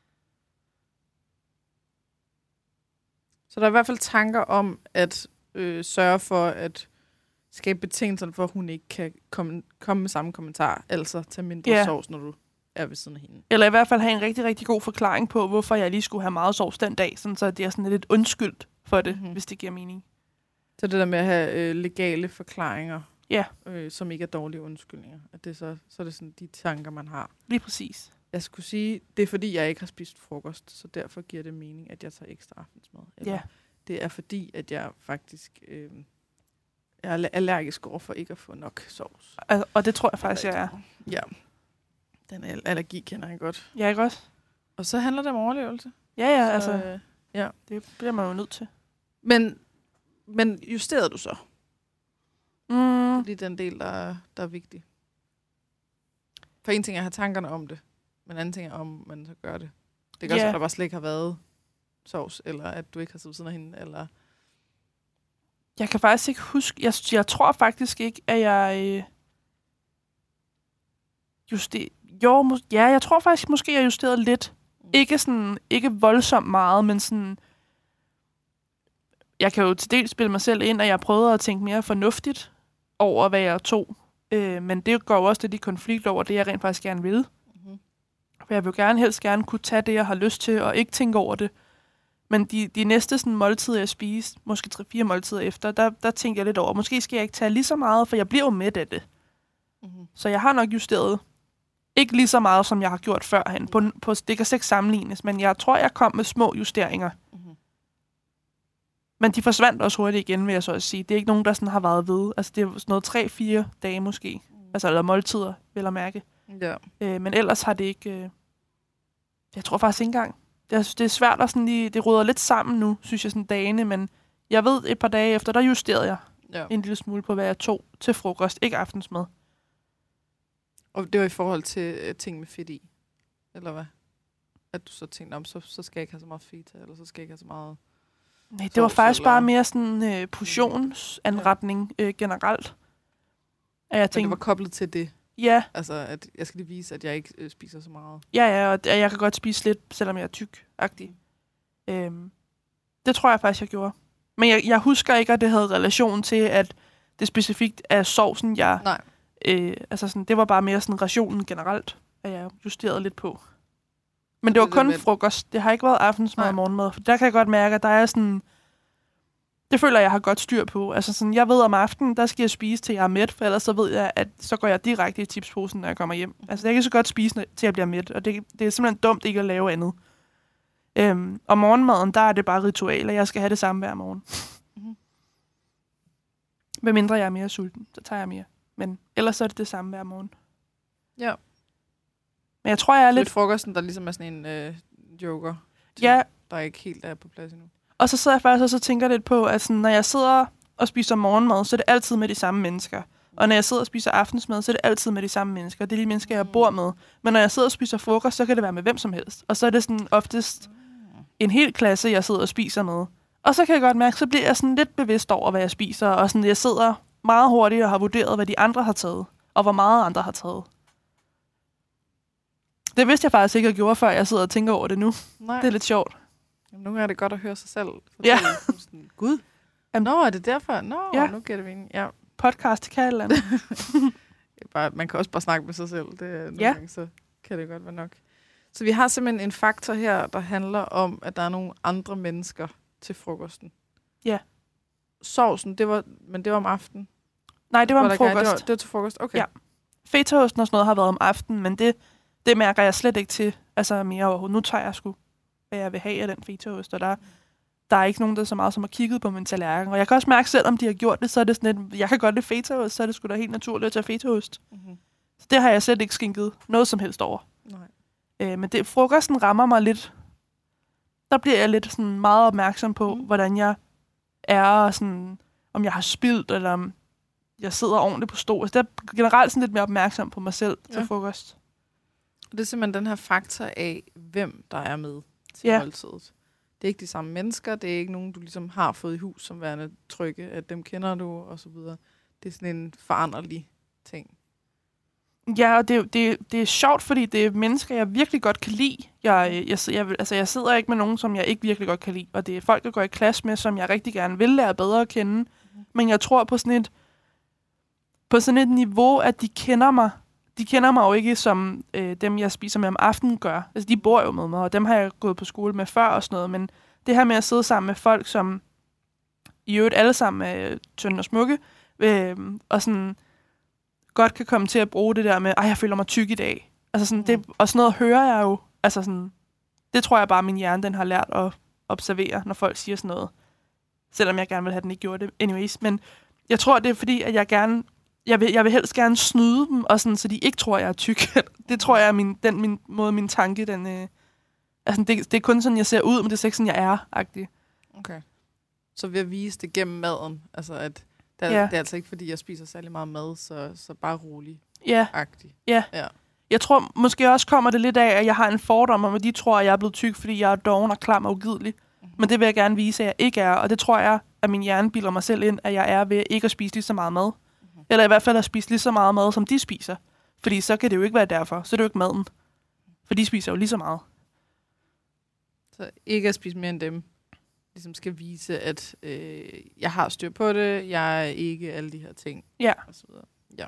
Speaker 1: Så der er i hvert fald tanker om at øh, sørge for at skabe betingelserne for, at hun ikke kan komme, komme med samme kommentar, altså tage mindre
Speaker 2: Ja.
Speaker 1: sovs, når du er ved siden af hende.
Speaker 2: Eller i hvert fald have en rigtig, rigtig god forklaring på, hvorfor jeg lige skulle have meget sovs den dag, sådan, så det er sådan lidt undskyldt for det,
Speaker 1: Mhm.
Speaker 2: hvis det giver mening.
Speaker 1: Så det der med at have øh, legale forklaringer,
Speaker 2: Ja.
Speaker 1: øh, som ikke er dårlige undskyldninger, at det så, så er det sådan de tanker, man har.
Speaker 2: Lige præcis.
Speaker 1: Jeg skulle sige, det er fordi, jeg ikke har spist frokost, så derfor giver det mening, at jeg tager ekstra aftensmad. Eller
Speaker 2: Ja.
Speaker 1: det er fordi, at jeg faktisk øh, jeg er allergisk over for ikke at få nok sovs.
Speaker 2: Al- og det tror jeg faktisk, jeg er.
Speaker 1: Ja. Den al- allergi kender jeg godt.
Speaker 2: Ja, ikke også?
Speaker 1: Og så handler det om overlevelse.
Speaker 2: Ja, ja,
Speaker 1: Så,
Speaker 2: altså,
Speaker 1: øh, ja.
Speaker 2: det bliver man jo nødt til.
Speaker 1: Men, men justerede du så?
Speaker 2: Mm.
Speaker 1: Det er lige den del, der er, der er vigtig. For en ting er at have tankerne om det, men anden ting er, om man så gør det. Det kan også
Speaker 2: Ja.
Speaker 1: være, at der bare slet ikke har været sovs, eller at du ikke har siddet ved siden af hende, eller...
Speaker 2: Jeg kan faktisk ikke huske... Jeg, jeg tror faktisk ikke, at jeg... Øh, juster, jo, mås- ja, jeg tror faktisk måske, jeg justerede lidt.
Speaker 1: Mm.
Speaker 2: Ikke sådan, ikke voldsomt meget, men sådan... Jeg kan jo til dels spille mig selv ind, at jeg prøvede at tænke mere fornuftigt over, hvad jeg tog. Øh, men det går jo også lidt i konflikt over det, jeg rent faktisk gerne vil.
Speaker 1: Mm-hmm.
Speaker 2: For jeg vil jo gerne helst gerne kunne tage det, jeg har lyst til, og ikke tænke over det. Men de, de næste sådan, måltider, jeg spiste, måske tre-fire måltider efter, der, der tænker jeg lidt over, måske skal jeg ikke tage lige så meget, for jeg bliver jo mæt af det.
Speaker 1: Mm-hmm.
Speaker 2: Så jeg har nok justeret ikke lige så meget, som jeg har gjort førhen. På, på, det kan slet ikke sammenlignes, men jeg tror, jeg kom med små justeringer.
Speaker 1: Mm-hmm.
Speaker 2: Men de forsvandt også hurtigt igen, vil jeg så også sige. Det er ikke nogen, der sådan har været ved. Altså, det er sådan noget tre-fire dage måske.
Speaker 1: Mm.
Speaker 2: Altså, eller måltider, vil jeg mærke.
Speaker 1: Ja.
Speaker 2: Øh, men ellers har det ikke... Øh, jeg tror faktisk ikke engang. Jeg synes, det er svært at sådan lige... Det rydder lidt sammen nu, synes jeg, sådan dagene. Men jeg ved, et par dage efter, der justerede jeg
Speaker 1: Ja.
Speaker 2: en lille smule på, hvad jeg tog til frokost. Ikke aftensmad.
Speaker 1: Og det var i forhold til uh, ting med fedt i, eller hvad? At du så tænkte, om så, så skal jeg ikke have så meget feta, eller så skal jeg ikke have så meget...
Speaker 2: Nej, det var
Speaker 1: Sovs,
Speaker 2: faktisk
Speaker 1: eller-
Speaker 2: bare mere sådan øh, portionsanretning øh, generelt. At jeg
Speaker 1: Men det
Speaker 2: tænkte,
Speaker 1: var koblet til det.
Speaker 2: ja,
Speaker 1: Altså, at jeg skal lige vise, at jeg ikke øh, spiser så meget.
Speaker 2: ja, ja, og at jeg kan godt spise lidt, selvom jeg er tyk-agtig. Øhm, det tror jeg faktisk, jeg gjorde. Men jeg, jeg husker ikke, at det havde relation til, at det specifikt er sovsen, jeg...
Speaker 1: Nej.
Speaker 2: Øh, altså sådan, det var bare mere sådan rationen generelt, at jeg justerede lidt på. Men det var
Speaker 1: Det er det
Speaker 2: kun
Speaker 1: med-
Speaker 2: frokost. Det har ikke været aftensmad
Speaker 1: Nej.
Speaker 2: og morgenmad. For der kan jeg godt mærke, at der er sådan... Det føler jeg, jeg har godt styr på. Altså sådan, jeg ved om aftenen, der skal jeg spise, til jeg er mæt, for ellers så ved jeg, at så går jeg direkte i tipsposen, når jeg kommer hjem. Altså jeg kan så godt spise, når- til jeg bliver mæt, og det, det er simpelthen dumt ikke at lave andet. Øhm, og morgenmaden, der er det bare ritual, at jeg skal have det samme hver morgen.
Speaker 1: Mhm.
Speaker 2: Hvad mindre jeg er mere sulten, så tager jeg mere. Men ellers så er det det samme hver morgen.
Speaker 1: Ja.
Speaker 2: Men jeg tror, jeg er
Speaker 1: Så
Speaker 2: lidt...
Speaker 1: lidt frokosten, der ligesom er sådan en øh, joker, til,
Speaker 2: Ja,
Speaker 1: der ikke helt er på plads endnu.
Speaker 2: og så sidder jeg faktisk også og tænker lidt på, at sådan, når jeg sidder og spiser morgenmad, så er det altid med de samme mennesker. Og når jeg sidder og spiser aftensmad, så er det altid med de samme mennesker. Det er de mennesker, jeg bor med. Men når jeg sidder og spiser frokost, så kan det være med hvem som helst. Og så er det sådan oftest en hel klasse, jeg sidder og spiser med. Og så kan jeg godt mærke, så bliver jeg sådan lidt bevidst over, hvad jeg spiser. Og sådan, jeg sidder meget hurtigt og har vurderet, hvad de andre har taget. Og hvor meget andre har taget. Det vidste jeg faktisk ikke, at jeg gjorde, før jeg sidder og tænker over det nu.
Speaker 1: Nej.
Speaker 2: Det er lidt sjovt.
Speaker 1: Jamen, nogle gange er det godt at høre sig selv.
Speaker 2: Ja.
Speaker 1: Fortælle sådan, Gud, Nå, er det derfor? Nå,
Speaker 2: Ja.
Speaker 1: nu giver det mening. Ja.
Speaker 2: Podcast til Kærland.
Speaker 1: bare, man kan også bare snakke med sig selv. Det, er nogle
Speaker 2: Ja.
Speaker 1: gange, så kan det godt være nok. Så vi har simpelthen en faktor her, der handler om, at der er nogle andre mennesker til frokosten.
Speaker 2: Ja.
Speaker 1: Sovsen, det var, men det var om aftenen.
Speaker 2: Nej, det var om
Speaker 1: der ikke-
Speaker 2: frokost.
Speaker 1: Det var, det var til frokost, okay.
Speaker 2: Ja. Fetaosten og sådan noget har været om aftenen, men det, det mærker jeg slet ikke til altså mere overhovedet. Nu tager jeg sgu, hvad jeg vil have af den fetaost, og der, der er ikke nogen, der så meget som har kigget på min tallerken. Og jeg kan også mærke, selvom de har gjort det, så er det sådan et, jeg kan godt lide fetaost, så er det sgu da helt naturligt at tage fetaost.
Speaker 1: Mm-hmm.
Speaker 2: Så det har jeg slet ikke skænket noget som helst over.
Speaker 1: Nej.
Speaker 2: Øh, men det, frokosten rammer mig lidt. Der bliver jeg lidt sådan meget opmærksom på, mm. hvordan jeg er, og sådan, om jeg har spildt, eller om jeg sidder ordentligt på stol. Altså, der er generelt sådan lidt mere opmærksom på mig selv ja. til frokost.
Speaker 1: Det er simpelthen den her faktor af, hvem der er med til
Speaker 2: Ja.
Speaker 1: måltidet. Det er ikke de samme mennesker, det er ikke nogen, du ligesom har fået i hus som værende trygge, at dem kender du, og så videre. Det er sådan en foranderlig ting.
Speaker 2: Ja, og det, det, det er sjovt, fordi det er mennesker, jeg virkelig godt kan lide. Jeg, jeg, jeg, altså, jeg sidder ikke med nogen, som jeg ikke virkelig godt kan lide. Og det er folk, jeg går i klasse med, som jeg rigtig gerne vil lære bedre at kende. Mm. Men jeg tror på sådan et på sådan et niveau, at de kender mig. De kender mig jo ikke som øh, dem, jeg spiser med om aftenen gør. Altså, de bor jo med mig, og dem har jeg gået på skole med før og sådan noget. Men det her med at sidde sammen med folk, som i øvrigt alle sammen er tynde og smukke, øh, og sådan godt kan komme til at bruge det der med, ej, jeg føler mig tyk i dag. Altså sådan, det, og sådan noget hører jeg jo. Altså sådan, det tror jeg bare, min hjerne den har lært at observere, når folk siger sådan noget. Selvom jeg gerne vil have, den ikke gjorde det. Anyways, men jeg tror, det er fordi, at jeg gerne, jeg vil, jeg vil helst gerne snyde dem, og sådan, så de ikke tror, jeg er tyk. Det tror jeg er min, den min måde, min tanke, den, øh, altså det, det er kun sådan, jeg ser ud, men det er ikke sådan, jeg er-agtig.
Speaker 1: Okay. Så ved at vise det gennem maden, altså at det er,
Speaker 2: Ja.
Speaker 1: det er altså ikke, fordi jeg spiser særlig meget mad, så, så bare rolig.
Speaker 2: Ja.
Speaker 1: Agtig.
Speaker 2: Ja.
Speaker 1: Ja.
Speaker 2: Jeg tror måske også kommer det lidt af, at jeg har en fordom om, at de tror, at jeg er blevet tyk, fordi jeg er doven og klam og ugidelig. Mm-hmm. Men det vil jeg gerne vise, at jeg ikke er. Og det tror jeg, at min hjerne bilder mig selv ind, at jeg er ved ikke at spise lige så meget mad. Mm-hmm. Eller i hvert fald at spise lige så meget mad, som de spiser. Fordi så kan det jo ikke være derfor. Så er det jo ikke maden. For de spiser jo lige så meget.
Speaker 1: Så ikke at spise mere end dem. Ligesom skal vise, at øh, jeg har styr på det, jeg er ikke alle de her ting.
Speaker 2: Ja.
Speaker 1: Og så videre. Ja.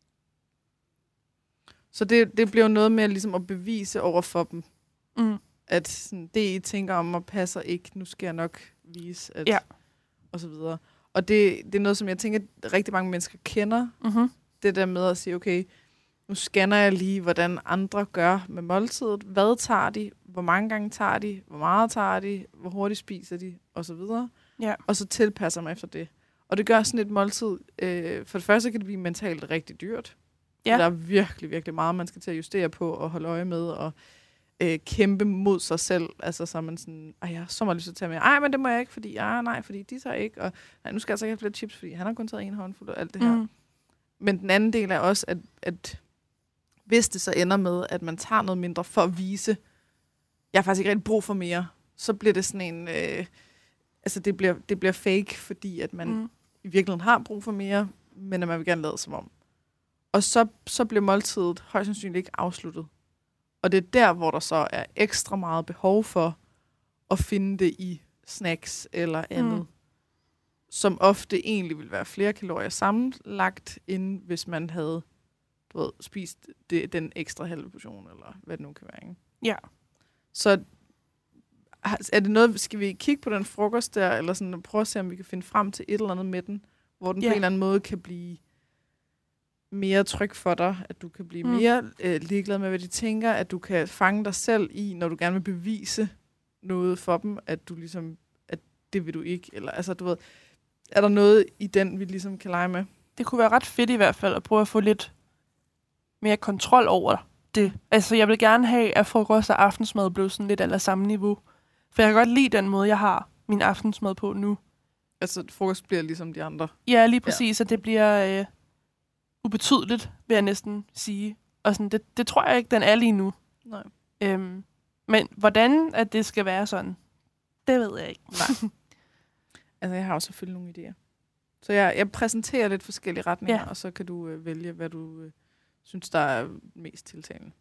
Speaker 1: Så det, det bliver noget med ligesom at bevise over for dem,
Speaker 2: Mm.
Speaker 1: at sådan, det, I tænker om mig, passer ikke. Nu skal jeg nok vise, at...
Speaker 2: Ja.
Speaker 1: Og så videre. Og det, det er noget, som jeg tænker, at rigtig mange mennesker kender.
Speaker 2: Mm-hmm.
Speaker 1: Det der med at sige, okay, nu scanner jeg lige, hvordan andre gør med måltidet. Hvad tager de? Hvor mange gange tager de? Hvor meget tager de? Hvor hurtigt spiser de? Og så videre.
Speaker 2: Ja.
Speaker 1: Og så tilpasser mig efter det. Og det gør sådan et måltid. Øh, for det første kan det blive mentalt rigtig dyrt.
Speaker 2: Ja.
Speaker 1: Der er virkelig, virkelig meget, man skal til at justere på og holde øje med og øh, kæmpe mod sig selv. Altså så er man sådan, ej, jeg har så meget lyst til at tage med. Ej, men det må jeg ikke, fordi ja, nej, fordi de tager ikke. Og nej, nu skal jeg altså ikke have flere chips, fordi han har kun taget en håndfuld og alt det her.
Speaker 2: Mm.
Speaker 1: Men den anden del er også, at, at hvis det så ender med, at man tager noget mindre for at vise, jeg har faktisk ikke rigtig brug for mere, så bliver det sådan en, øh, altså det bliver, det bliver fake, fordi at man
Speaker 2: Mm.
Speaker 1: i virkeligheden har brug for mere, men at man vil gerne lade som om. Og så, så bliver måltidet højst sandsynligt ikke afsluttet. Og det er der, hvor der så er ekstra meget behov for at finde det i snacks eller andet. Mm. Som ofte egentlig vil være flere kalorier sammenlagt, end hvis man havde du ved, spist det, den ekstra halve portion, eller hvad det nu kan være. Ikke?
Speaker 2: Ja.
Speaker 1: Så er det noget, skal vi kigge på den frokost der, eller sådan prøve at se, om vi kan finde frem til et eller andet med den, hvor den
Speaker 2: Ja.
Speaker 1: på en eller anden måde kan blive mere tryg for dig, at du kan blive
Speaker 2: Mm.
Speaker 1: mere øh, ligeglad med, hvad de tænker, at du kan fange dig selv i, når du gerne vil bevise noget for dem, at du ligesom, at det vil du ikke, eller altså du ved, er der noget i den, vi ligesom kan lege med?
Speaker 2: Det kunne være ret fedt i hvert fald at prøve at få lidt mere kontrol over det. Altså, jeg vil gerne have, at frokost og aftensmad blev sådan lidt af samme niveau. For jeg kan godt lide den måde, jeg har min aftensmad på nu.
Speaker 1: Altså, frokost bliver ligesom de andre.
Speaker 2: Ja, lige præcis, ja. At det bliver øh, ubetydeligt, vil jeg næsten sige. Og sådan, det, det tror jeg ikke, den er lige nu.
Speaker 1: Nej.
Speaker 2: Øhm, men hvordan at det skal være sådan, det ved jeg ikke.
Speaker 1: Nej. Altså, jeg har jo selvfølgelig nogle idéer. Så jeg, jeg præsenterer lidt forskellige retninger,
Speaker 2: Ja.
Speaker 1: og så kan du øh, vælge, hvad du øh, synes, der er mest tiltalende.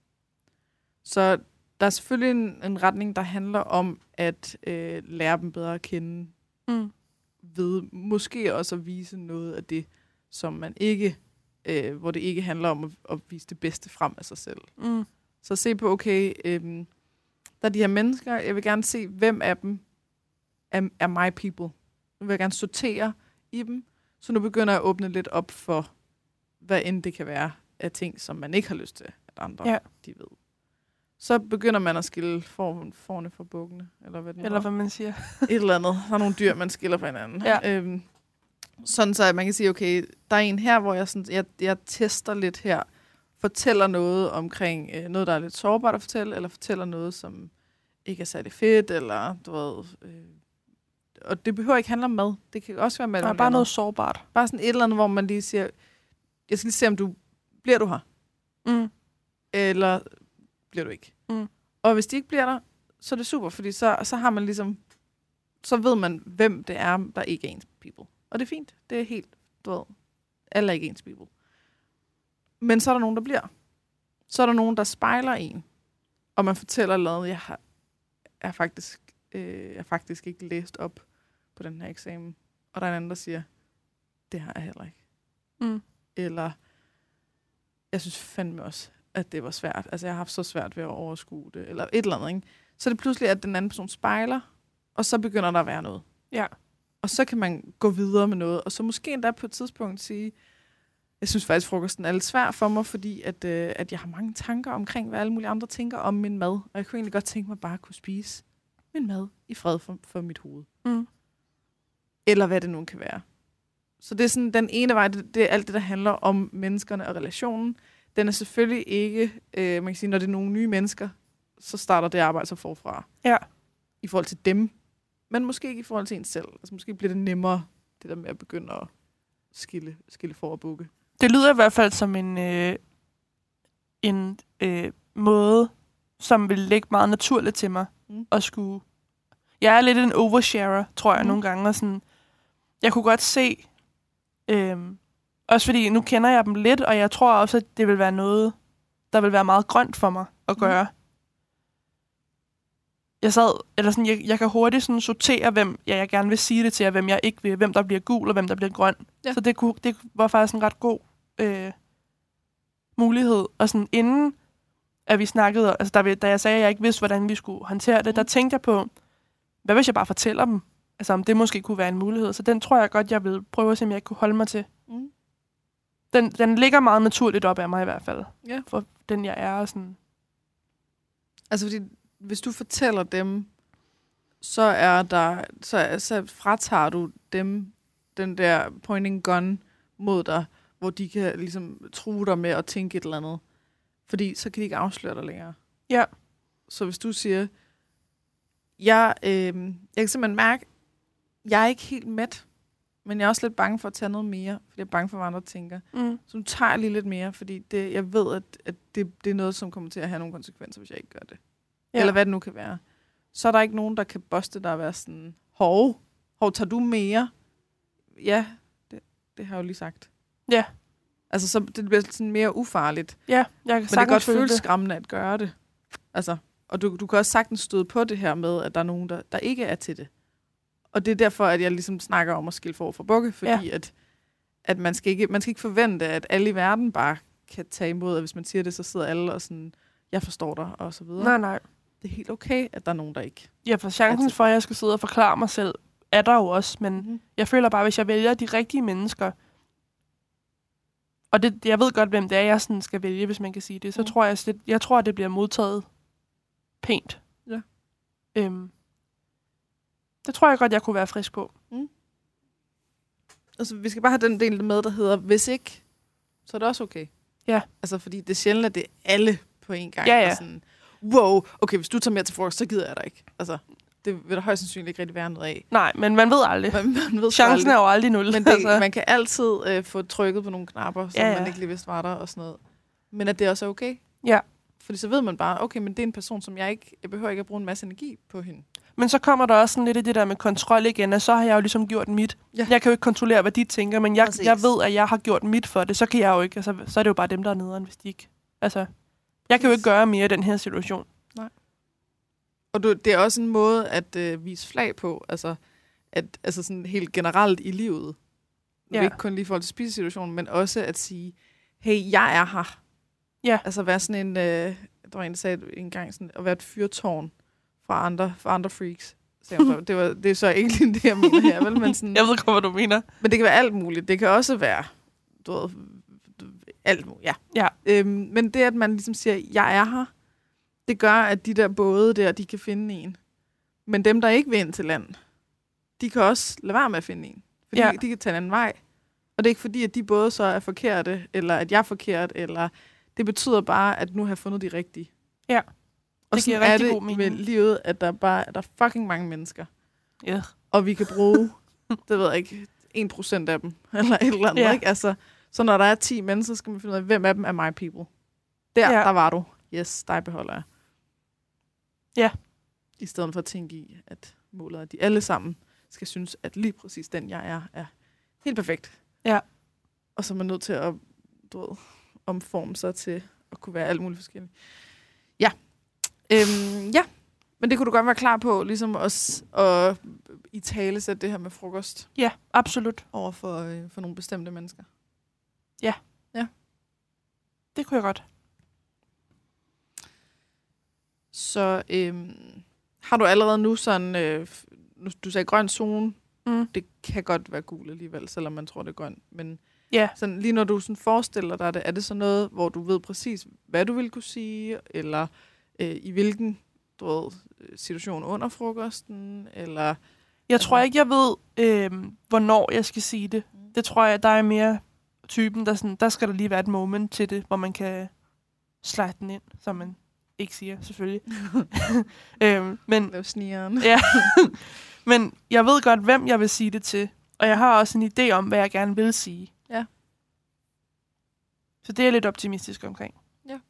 Speaker 1: Så der er selvfølgelig en, en retning, der handler om at øh, lære dem bedre at kende,
Speaker 2: Mm.
Speaker 1: ved måske også at vise noget af det, som man ikke øh, hvor det ikke handler om at, at vise det bedste frem af sig selv.
Speaker 2: Mm.
Speaker 1: Så se på, okay, øh, der er de her mennesker, jeg vil gerne se, hvem af dem er, er my people. Nu vil jeg gerne sortere i dem, så nu begynder jeg at åbne lidt op for, hvad end det kan være af ting, som man ikke har lyst til, at andre
Speaker 2: Ja.
Speaker 1: de ved. Så begynder man at skille for, forne fra bukkene, eller hvad det nu
Speaker 2: Eller
Speaker 1: er.
Speaker 2: hvad man siger.
Speaker 1: Et eller andet. Der er nogle dyr, man skiller fra hinanden.
Speaker 2: Ja.
Speaker 1: Øhm, sådan så, at man kan sige, okay, der er en her, hvor jeg, sådan, jeg, jeg tester lidt her, fortæller noget omkring øh, noget, der er lidt sårbart at fortælle, eller fortæller noget, som ikke er særlig fedt, eller du ved... Øh, og det behøver ikke handle om mad. Det kan også være med
Speaker 2: Der er bare noget sårbart.
Speaker 1: Bare sådan et eller andet, hvor man lige siger, jeg skal lige se, om du bliver du her,
Speaker 2: Mm.
Speaker 1: eller bliver du ikke.
Speaker 2: Mm.
Speaker 1: Og hvis de ikke bliver der, så er det super, fordi så, så har man ligesom, så ved man, hvem det er, der ikke er ens people. Og det er fint. Det er helt, du ved, alle er ikke ens people. Men så er der nogen, der bliver. Så er der nogen, der spejler en. Og man fortæller noget, jeg har er faktisk, øh, jeg faktisk ikke læst op på den her eksamen. Og der er en anden, der siger, det har jeg heller ikke.
Speaker 2: Mm.
Speaker 1: Eller, jeg synes fandme også, at det var svært. Altså, jeg har haft så svært ved at overskue det. Eller et eller andet, ikke? Så er det pludselig, at den anden person spejler, og så begynder der at være noget.
Speaker 2: Ja.
Speaker 1: Og så kan man gå videre med noget. Og så måske endda på et tidspunkt sige, jeg synes faktisk, frokosten er lidt svær for mig, fordi at, øh, at jeg har mange tanker omkring, hvad alle mulige andre tænker om min mad. Og jeg kunne egentlig godt tænke mig bare at kunne spise min mad i fred for, for mit hoved.
Speaker 2: Mm.
Speaker 1: Eller hvad det nu kan være. Så det er sådan, den ene vej, det, det er alt det, der handler om menneskerne og relationen. Den er selvfølgelig ikke, øh, man kan sige, når det er nogle nye mennesker, så starter det arbejde så forfra.
Speaker 2: Ja.
Speaker 1: I forhold til dem. Men måske ikke i forhold til en selv. Altså måske bliver det nemmere, det der med at begynde at skille, skille for og bukke.
Speaker 2: Det lyder i hvert fald som en, øh, en øh, måde, som vil ligge meget naturligt til mig.
Speaker 1: Mm.
Speaker 2: At skulle... Jeg er lidt en oversharer, tror jeg,
Speaker 1: Mm.
Speaker 2: nogle gange. Og sådan, jeg kunne godt se... Øh, også fordi nu kender jeg dem lidt, og jeg tror også, at det vil være noget, der vil være meget grønt for mig at gøre. Mm. Jeg sad, eller sådan, jeg, jeg kan hurtigt sådan sortere, hvem ja, jeg gerne vil sige det til, og hvem jeg ikke vil, hvem der bliver gul, og hvem der bliver grøn.
Speaker 1: Ja.
Speaker 2: Så det, kunne, det var faktisk en ret god øh, mulighed. Og sådan inden, at vi snakkede, altså der, da jeg sagde, at jeg ikke vidste, hvordan vi skulle håndtere det, mm. der tænkte jeg på, hvad hvis jeg bare fortæller dem? Altså om det måske kunne være en mulighed. Så den tror jeg godt, jeg vil prøve at se, om jeg ikke kunne holde mig til.
Speaker 1: Mm.
Speaker 2: Den, den ligger meget naturligt op af mig i hvert fald.
Speaker 1: Ja.
Speaker 2: For den, jeg er. Og sådan.
Speaker 1: Altså fordi, hvis du fortæller dem, så er der, så, så fratager du dem den der pointing gun mod dig, hvor de kan ligesom true dig med at tænke et eller andet. Fordi så kan de ikke afsløre dig længere.
Speaker 2: Ja.
Speaker 1: Så hvis du siger, jeg, øh, jeg kan simpelthen mærke, jeg er ikke helt mæt, men jeg er også lidt bange for at tage noget mere, fordi jeg er bange for, hvad andre tænker.
Speaker 2: Mm.
Speaker 1: Så nu tager jeg lige lidt mere, fordi det, jeg ved, at, at det, det er noget, som kommer til at have nogle konsekvenser, hvis jeg ikke gør det. Ja. Eller hvad det nu kan være. Så er der ikke nogen, der kan boste dig og være sådan, hov, hov, tager du mere? Ja, det, det har jeg jo lige sagt.
Speaker 2: Ja.
Speaker 1: Altså, så det bliver sådan mere ufarligt.
Speaker 2: Ja, jeg kan
Speaker 1: Men det kan godt føles skræmmende at gøre det. Altså, og du, du kan også sagtens støde på det her med, at der er nogen, der, der ikke er til det. Og det er derfor, at jeg ligesom snakker om at skille for for bukke, fordi ja. at, at man, skal ikke, man skal ikke forvente, at alle i verden bare kan tage imod, at hvis man siger det, så sidder alle og sådan, jeg forstår dig, og så videre.
Speaker 2: Nej, nej.
Speaker 1: Det er helt okay, at der er nogen, der ikke.
Speaker 2: Ja, for chancen for, at jeg skal sidde og forklare mig selv, er der jo også, men mm-hmm. jeg føler bare, hvis jeg vælger de rigtige mennesker, og det, jeg ved godt, hvem det er, jeg sådan skal vælge, hvis man kan sige det, så mm. tror jeg, jeg, jeg tror, at det bliver modtaget pænt.
Speaker 1: Ja.
Speaker 2: Øhm, det tror jeg godt, jeg kunne være frisk på.
Speaker 1: Mm. Altså, vi skal bare have den del med, der hedder, hvis ikke, så er det også okay.
Speaker 2: Ja.
Speaker 1: Altså, fordi det er sjældent, at det er alle på en gang.
Speaker 2: Ja, ja.
Speaker 1: Sådan, wow, okay, hvis du tager mere til frokost, så gider jeg dig ikke. Altså, det vil der højst sandsynligt ikke rigtig være noget af.
Speaker 2: Nej, men man ved aldrig.
Speaker 1: Man, man ved
Speaker 2: Chancen
Speaker 1: aldrig.
Speaker 2: er jo aldrig nul.
Speaker 1: Men det, altså. Man kan altid øh, få trykket på nogle knapper, som
Speaker 2: ja, ja.
Speaker 1: man ikke lige vidste var der og sådan noget. Men at det også er okay.
Speaker 2: Ja.
Speaker 1: Fordi så ved man bare, okay, men det er en person, som jeg ikke, jeg behøver ikke at bruge en masse energi på hende.
Speaker 2: Men så kommer der også sådan lidt i det der med kontrol igen, og så har jeg jo ligesom gjort mit. Ja. Jeg kan jo ikke kontrollere, hvad de tænker, men jeg, jeg ved, at jeg har gjort mit for det. Så kan jeg jo ikke, altså, så er det jo bare dem, der er nederen, hvis de ikke. Altså, jeg kan jo ikke gøre mere i den her situation.
Speaker 1: Nej. Og du, det er også en måde at øh, vise flag på, altså, at, altså sådan helt generelt i livet. Ja. Ikke kun lige i forhold til spisesituationen, men også at sige, hey, jeg er her.
Speaker 2: Ja.
Speaker 1: Altså være sådan en, øh, der var en, der sagde engang, sådan, at være et fyrtårn fra andre, fra andre freaks. Så jeg, det, var, det er så ikke lige det, jeg mener her, vel? Men sådan,
Speaker 2: Jeg ved godt, hvad du mener.
Speaker 1: Men det kan være alt muligt. Det kan også være, du ved, alt muligt, ja.
Speaker 2: ja.
Speaker 1: Øhm, men det, at man ligesom siger, jeg er her, det gør, at de der både der, de kan finde en. Men dem, der ikke vil ind til land, de kan også lade være med at finde en. Fordi ja. de kan tage en anden vej. Og det er ikke fordi, at de både så er forkerte, eller at jeg er forkert, eller det betyder bare, at nu har jeg fundet de rigtige.
Speaker 2: Ja,
Speaker 1: og
Speaker 2: det giver
Speaker 1: sådan
Speaker 2: rigtig
Speaker 1: er
Speaker 2: god
Speaker 1: det
Speaker 2: mening.
Speaker 1: med livet, at der bare der er fucking mange mennesker.
Speaker 2: Ja.
Speaker 1: Og vi kan bruge, det ved jeg ikke, en procent af dem, eller et eller andet,
Speaker 2: ja.
Speaker 1: ikke? Altså, så når der er ti mennesker, skal man finde ud af, hvem af dem er my people. Der, ja. der var du. Yes, dig beholder jeg.
Speaker 2: Ja.
Speaker 1: I stedet for at tænke i, at målet er, at de alle sammen skal synes, at lige præcis den, jeg er, er helt perfekt.
Speaker 2: Ja.
Speaker 1: Og så er man nødt til at, du ved, omforme sig til at kunne være alt muligt forskelligt. Ja. Øhm, ja. Men det kunne du godt være klar på, ligesom os at i tale sætte det her med frokost.
Speaker 2: Ja, absolut.
Speaker 1: Over for, øh, for nogle bestemte mennesker.
Speaker 2: Ja.
Speaker 1: Ja.
Speaker 2: Det kunne jeg godt.
Speaker 1: Så øhm, har du allerede nu sådan, øh, nu, du sagde grøn zone, mm. det kan godt være gul alligevel, selvom man tror, det er grøn. Men
Speaker 2: yeah.
Speaker 1: sådan, lige når du sådan forestiller dig det, er det så noget, hvor du ved præcis, hvad du vil kunne sige, eller øh, i hvilken du ved, situation under frokosten, eller...
Speaker 2: Jeg
Speaker 1: altså...
Speaker 2: tror ikke, jeg ved, øh, hvornår jeg skal sige det. Mm. Det tror jeg, der er mere typen, der, sådan, der skal der lige være et moment til det, hvor man kan slide den ind, som man ikke siger, selvfølgelig. øhm, men,
Speaker 1: det er snigeren.
Speaker 2: ja. Men jeg ved godt, hvem jeg vil sige det til. Og jeg har også en idé om, hvad jeg gerne vil sige.
Speaker 1: Ja.
Speaker 2: Så det er jeg lidt optimistisk omkring.
Speaker 1: Ja.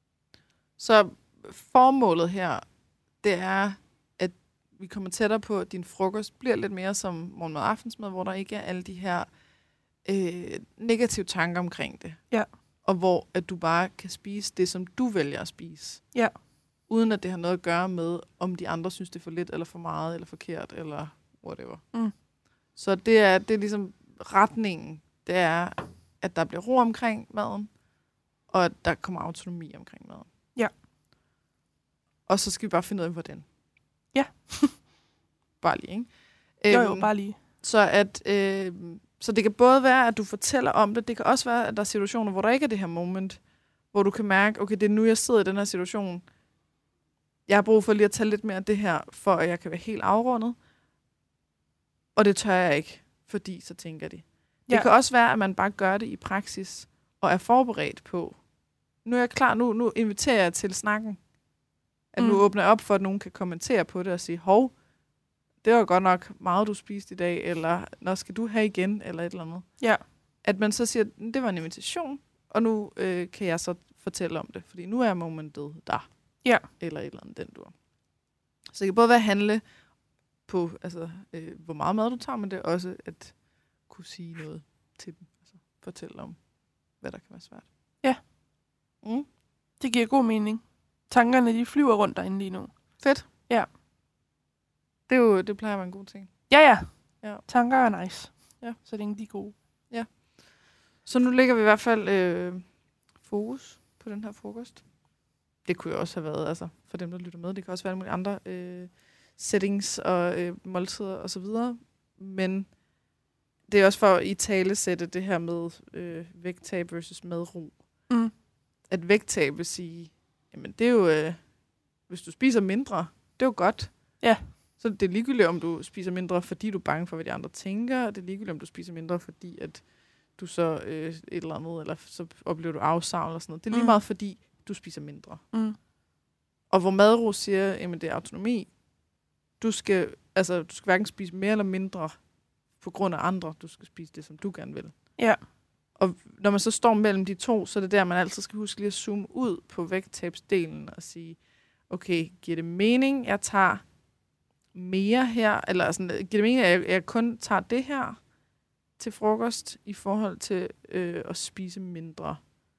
Speaker 1: Så formålet her, det er, at vi kommer tættere på, at din frokost bliver lidt mere som morgenmad og aftensmad, hvor der ikke er alle de her øh, negative tanker omkring det.
Speaker 2: Ja.
Speaker 1: Og hvor at du bare kan spise det, som du vælger at spise.
Speaker 2: Ja.
Speaker 1: Uden at det har noget at gøre med, om de andre synes, det er for lidt, eller for meget, eller forkert, eller whatever.
Speaker 2: Mm.
Speaker 1: Så det er, det er ligesom retningen. Det er, at der bliver ro omkring maden, og at der kommer autonomi omkring maden.
Speaker 2: Ja.
Speaker 1: Og så skal vi bare finde ud af, hvordan.
Speaker 2: Ja.
Speaker 1: bare lige, ikke?
Speaker 2: Jo, jo, bare lige.
Speaker 1: Så, at, øh, så det kan både være, at du fortæller om det. Det kan også være, at der er situationer, hvor der ikke er det her moment, hvor du kan mærke, okay, det er nu, jeg sidder i den her situation. Jeg har brug for lige at tage lidt mere af det her, for at jeg kan være helt afrundet. Og det tør jeg ikke, fordi så tænker de. Det ja. kan også være, at man bare gør det i praksis, og er forberedt på. Nu er jeg klar, nu, nu inviterer jeg til snakken. At mm. nu åbner jeg op for, at nogen kan kommentere på det og sige, hov, det var godt nok meget, du spiste i dag, eller når skal du have igen, eller et eller andet.
Speaker 2: Ja.
Speaker 1: At man så siger, det var en invitation, og nu øh, kan jeg så fortælle om det, fordi nu er momentet der.
Speaker 2: Ja.
Speaker 1: Eller et eller andet, den dur. Så det kan både være at handle på, altså, øh, hvor meget mad du tager, men det er også at kunne sige noget til dem. Altså fortælle om, hvad der kan være svært.
Speaker 2: Ja.
Speaker 1: Mm.
Speaker 2: Det giver god mening. Tankerne, de flyver rundt derinde lige nu.
Speaker 1: Fedt.
Speaker 2: Ja.
Speaker 1: Det, er jo, det plejer at være en god ting.
Speaker 2: Ja, ja.
Speaker 1: ja.
Speaker 2: Tanker er nice.
Speaker 1: Ja.
Speaker 2: Så længe de er gode.
Speaker 1: Ja. Så nu lægger vi i hvert fald øh, fokus på den her frokost. Det kunne jo også have været, altså for dem, der lytter med, det kan også være nogle andre øh, settings og øh, måltider og så videre. Men det er også for at i tale sætte det her med øh, vægttab versus madro.
Speaker 2: Mm.
Speaker 1: At vægttab vil sige, jamen det er jo, øh, hvis du spiser mindre, det er jo godt.
Speaker 2: Ja.
Speaker 1: Så det er ligegyldigt, om du spiser mindre, fordi du er bange for, hvad de andre tænker. Det er ligegyldigt, om du spiser mindre, fordi at du så øh, et eller andet, eller så oplever du afsavn eller sådan noget. Det er lige mm. meget, fordi du spiser mindre.
Speaker 2: Mm.
Speaker 1: Og hvor madro siger, jamen det er autonomi. Du skal, altså, du skal hverken spise mere eller mindre på grund af andre. Du skal spise det, som du gerne vil.
Speaker 2: Ja.
Speaker 1: Og når man så står mellem de to, så er det der, man altid skal huske lige at zoome ud på vægttabsdelen og sige, okay, giver det mening, jeg tager mere her, eller sådan, giver det mening, at jeg, jeg kun tager det her til frokost i forhold til øh, at spise mindre?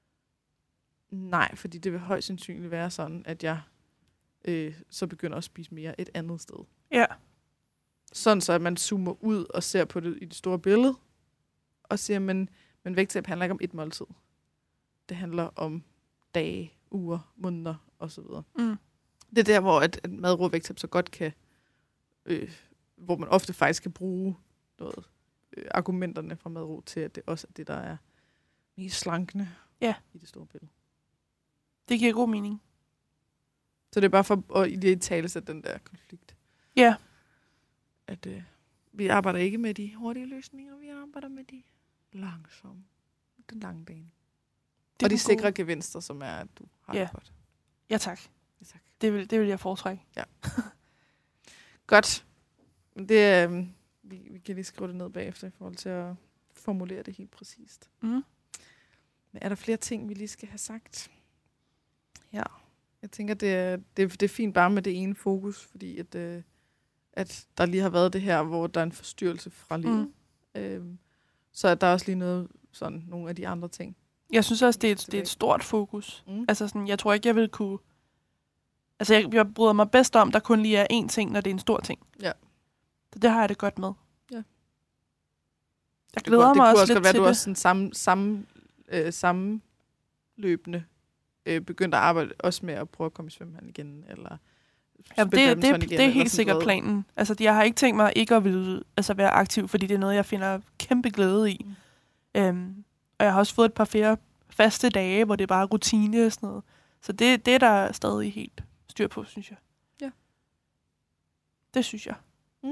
Speaker 1: Nej, fordi det vil højst sandsynligt være sådan, at jeg øh, så begynder at spise mere et andet sted.
Speaker 2: Ja.
Speaker 1: Sådan så, at man zoomer ud og ser på det i det store billede, og siger, men, men vægttab handler ikke om et måltid. det handler om dage, uger, måneder osv.
Speaker 2: Mm.
Speaker 1: Det er der, hvor at, at madro og vægttab så godt kan, øh, hvor man ofte faktisk kan bruge noget, øh, argumenterne fra madro til, at det også er det, der er mest slankende
Speaker 2: ja.
Speaker 1: i det store billede.
Speaker 2: Det giver god mening.
Speaker 1: Så det er bare for at i tale sætte den der konflikt.
Speaker 2: Ja.
Speaker 1: At øh, vi arbejder ikke med de hurtige løsninger, vi arbejder med de langsomme. Den lange bane.
Speaker 2: Det
Speaker 1: og de sikre
Speaker 2: gode.
Speaker 1: gevinster, som er, at du har
Speaker 2: ja.
Speaker 1: det godt.
Speaker 2: Ja, tak.
Speaker 1: Ja, tak.
Speaker 2: Det vil, det vil jeg foretrække.
Speaker 1: Ja. Godt. Det, øh, vi, vi kan lige skrive det ned bagefter i forhold til at formulere det helt præcist.
Speaker 2: Mm.
Speaker 1: Men er der flere ting, vi lige skal have sagt? Ja. Jeg tænker, det er, det, det er fint bare med det ene fokus, fordi at, øh, at der lige har været det her, hvor der er en forstyrrelse fra livet. Mm. Øhm, så er der også lige noget, sådan nogle af de andre ting.
Speaker 2: Jeg synes også, det er et, det er et stort fokus. Mm. Altså sådan, jeg tror ikke, jeg vil kunne... Altså, jeg, jeg bryder mig bedst om, der kun lige er én ting, når det er en stor ting.
Speaker 1: Ja.
Speaker 2: Så det har jeg det godt med.
Speaker 1: Ja.
Speaker 2: Jeg glæder det,
Speaker 1: mig
Speaker 2: det
Speaker 1: også,
Speaker 2: også
Speaker 1: lidt
Speaker 2: lidt
Speaker 1: til det. Det kunne også være, du
Speaker 2: det.
Speaker 1: også sådan samme, samme, øh, sammenløbende øh, begyndt at arbejde også med at prøve at komme i svømmehallen igen, eller
Speaker 2: ja, det, det, igen, det, det er helt sikkert noget. Planen. Altså, jeg har ikke tænkt mig ikke at ville altså, være aktiv, fordi det er noget, jeg finder kæmpe glæde i. Mm. Øhm, og jeg har også fået et par flere faste dage, hvor det er bare rutine og sådan noget. Så det, det er der stadig helt styr på, synes jeg.
Speaker 1: Ja.
Speaker 2: Det synes jeg.
Speaker 1: Mm.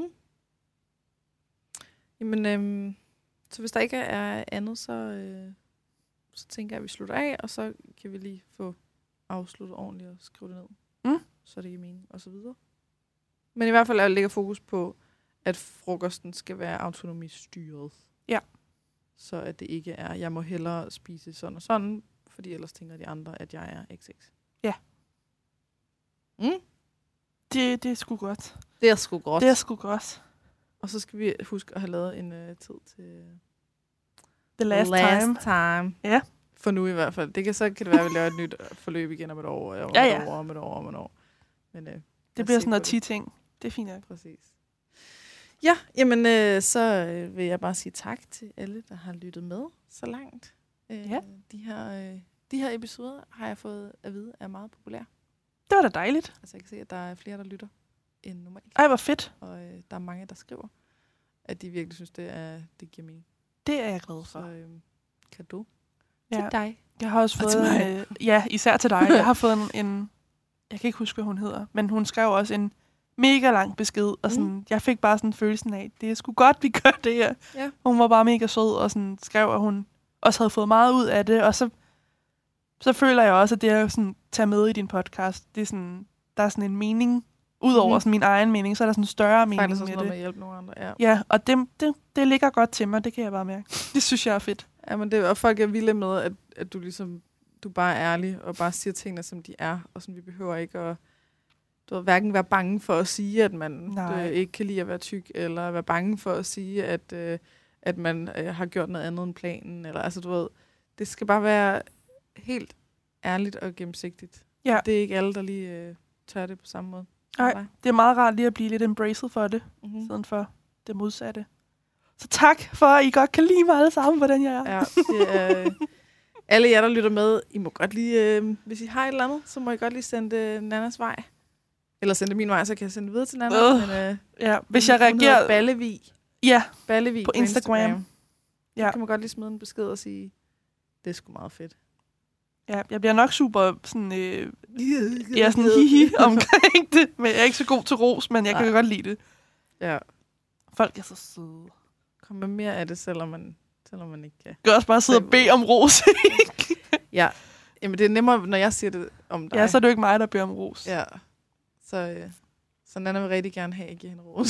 Speaker 1: Jamen, øhm, så hvis der ikke er andet, så, øh, så tænker jeg, at vi slutter af, og så kan vi lige få afsluttet ordentligt og skrive det ned.
Speaker 2: Mm.
Speaker 1: Så det giver mening, og så videre. Men i hvert fald er lægger fokus på, at frokosten skal være autonomistyret.
Speaker 2: Ja.
Speaker 1: Så at det ikke er, jeg må hellere spise sådan og sådan, fordi ellers tænker de andre, at jeg er X X.
Speaker 2: Ja.
Speaker 1: Mm?
Speaker 2: Det, det er sgu godt.
Speaker 1: Det er sgu godt.
Speaker 2: Det er sgu godt.
Speaker 1: Og så skal vi huske at have lavet en uh, tid til...
Speaker 2: The last,
Speaker 1: last
Speaker 2: time.
Speaker 1: time.
Speaker 2: Ja.
Speaker 1: For nu i hvert fald. Det kan så kan det være, at vi laver et nyt forløb igen om et år, om
Speaker 2: ja,
Speaker 1: et
Speaker 2: ja.
Speaker 1: år, om et år, om et år. Men, uh,
Speaker 2: det bliver sådan noget ti ting. Det er fint nok.
Speaker 1: Præcis. Ja, jamen øh, så øh, vil jeg bare sige tak til alle, der har lyttet med så langt. Øh,
Speaker 2: ja.
Speaker 1: De her, øh, de her episoder har jeg fået at vide er meget populære.
Speaker 2: Det var da dejligt.
Speaker 1: Altså jeg kan se, at der er flere, der lytter end normalt.
Speaker 2: Ej, hvor fedt.
Speaker 1: Og øh, der er mange, der skriver, at de virkelig synes, det, er, det giver mening.
Speaker 2: Det er jeg glad for.
Speaker 1: Så øh, cadeau
Speaker 2: ja.
Speaker 1: til dig.
Speaker 2: Jeg har også fået en, øh, ja, især til dig. Jeg har fået en, en, jeg kan ikke huske, hvad hun hedder, men hun skrev også en mega lang besked, og sådan, mm. jeg fik bare sådan følelsen af, det er sgu godt, vi gør det her.
Speaker 1: Ja.
Speaker 2: Hun var bare mega sød, og sådan skrev, at hun også havde fået meget ud af det, og så, så føler jeg også, at det at sådan, tage med i din podcast, det er sådan, der er sådan en mening, udover mm. sådan min egen mening, så er der sådan en større mening
Speaker 1: Faktisk også
Speaker 2: med
Speaker 1: noget
Speaker 2: det.
Speaker 1: med at hjælpe nogle andre, ja.
Speaker 2: Ja, og det, det, det ligger godt til mig, det kan jeg bare mærke. Det synes jeg er fedt.
Speaker 1: Ja, men det, og folk er vilde med, at, at du ligesom, du bare er ærlig, og bare siger tingene, som de er, og sådan, vi behøver ikke at du ved, hverken være bange for at sige, at man øh, ikke kan lide at være tyk, eller være bange for at sige, at, øh, at man øh, har gjort noget andet end planen. Eller, altså, du ved, det skal bare være helt ærligt og gennemsigtigt.
Speaker 2: Ja.
Speaker 1: Det er ikke alle, der lige øh, tør det på samme måde.
Speaker 2: Nej, det er meget rart lige at blive lidt embraced for det, mm-hmm. siden for det modsatte. Så tak for, at I godt kan lide mig alle sammen, hvordan jeg er.
Speaker 1: Ja, det er... Øh, alle jer, der lytter med, I må godt lige, øh, hvis I har et eller andet, så må I godt lige sende det Nannas vej. Eller sende det min vej, så kan jeg sende det videre til Nanna.
Speaker 2: Uh, men, øh, ja, hvis jeg reagerer...
Speaker 1: Ballevig.
Speaker 2: Ja,
Speaker 1: Ballevig
Speaker 2: på, på Instagram. Instagram.
Speaker 1: Ja. Så kan man godt lige smide en besked og sige, det er sgu meget fedt.
Speaker 2: Ja, jeg bliver nok super sådan... Øh, jeg er sådan hihi omkring det, men jeg er ikke så god til ros, men jeg Nej. kan godt lide det.
Speaker 1: Ja.
Speaker 2: Folk er så søde.
Speaker 1: Kom med mere af det, selvom man, selvom man ikke kan.
Speaker 2: Gør også bare sidde og bede om ros.
Speaker 1: Ja, jamen det er nemmere, når jeg siger det om dig.
Speaker 2: Ja, så er det jo ikke mig, der beder om ros.
Speaker 1: Ja. Så, øh, så Nanna vil rigtig gerne have, at jeg giver hende ros.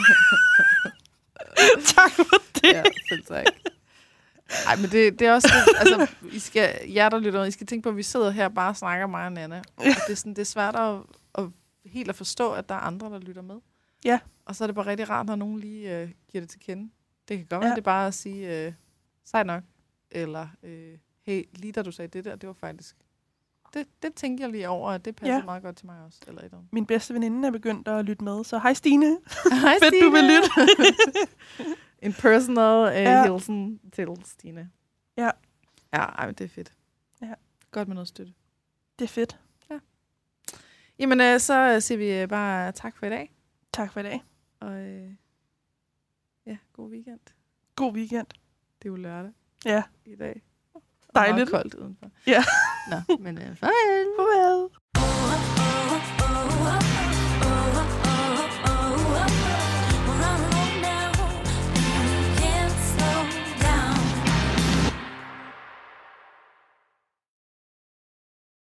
Speaker 2: Tak for det.
Speaker 1: Ja, selv tak. Ej, men det, det er også det, altså, I skal, jer der lytter, I skal tænke på, at vi sidder her og bare snakker mig og Nanna. Og det, er sådan, det er svært at, at helt at forstå, at der er andre, der lytter med.
Speaker 2: Ja.
Speaker 1: Og så er det bare rigtig rart, når nogen lige øh, giver det til kende. Det kan godt være, ja. Det er bare at sige, øh, sej nok. Eller, øh, hey, lige da du sagde det der, det var faktisk... Det, det tænker jeg lige over, at det passer ja. meget godt til mig også. Eller et eller andet.
Speaker 2: Min bedste veninde er begyndt at lytte med, så hej Stine.
Speaker 1: Hej
Speaker 2: Fedt,
Speaker 1: Stine.
Speaker 2: du vil lytte.
Speaker 1: En personal uh,
Speaker 2: ja.
Speaker 1: hilsen til Stine.
Speaker 2: Ja.
Speaker 1: Ja, ej, men det er fedt.
Speaker 2: Ja.
Speaker 1: godt med noget støtte.
Speaker 2: Det er fedt.
Speaker 1: Jamen, øh, så siger vi bare tak for i dag.
Speaker 2: Tak for i dag.
Speaker 1: Og øh, ja, god weekend.
Speaker 2: God weekend.
Speaker 1: Det er jo lørdag
Speaker 2: Ja.
Speaker 1: i dag.
Speaker 2: Dejligt.
Speaker 1: Meget koldt udenfor.
Speaker 2: Ja.
Speaker 1: Nå, men øh, farvel.
Speaker 2: Farvel.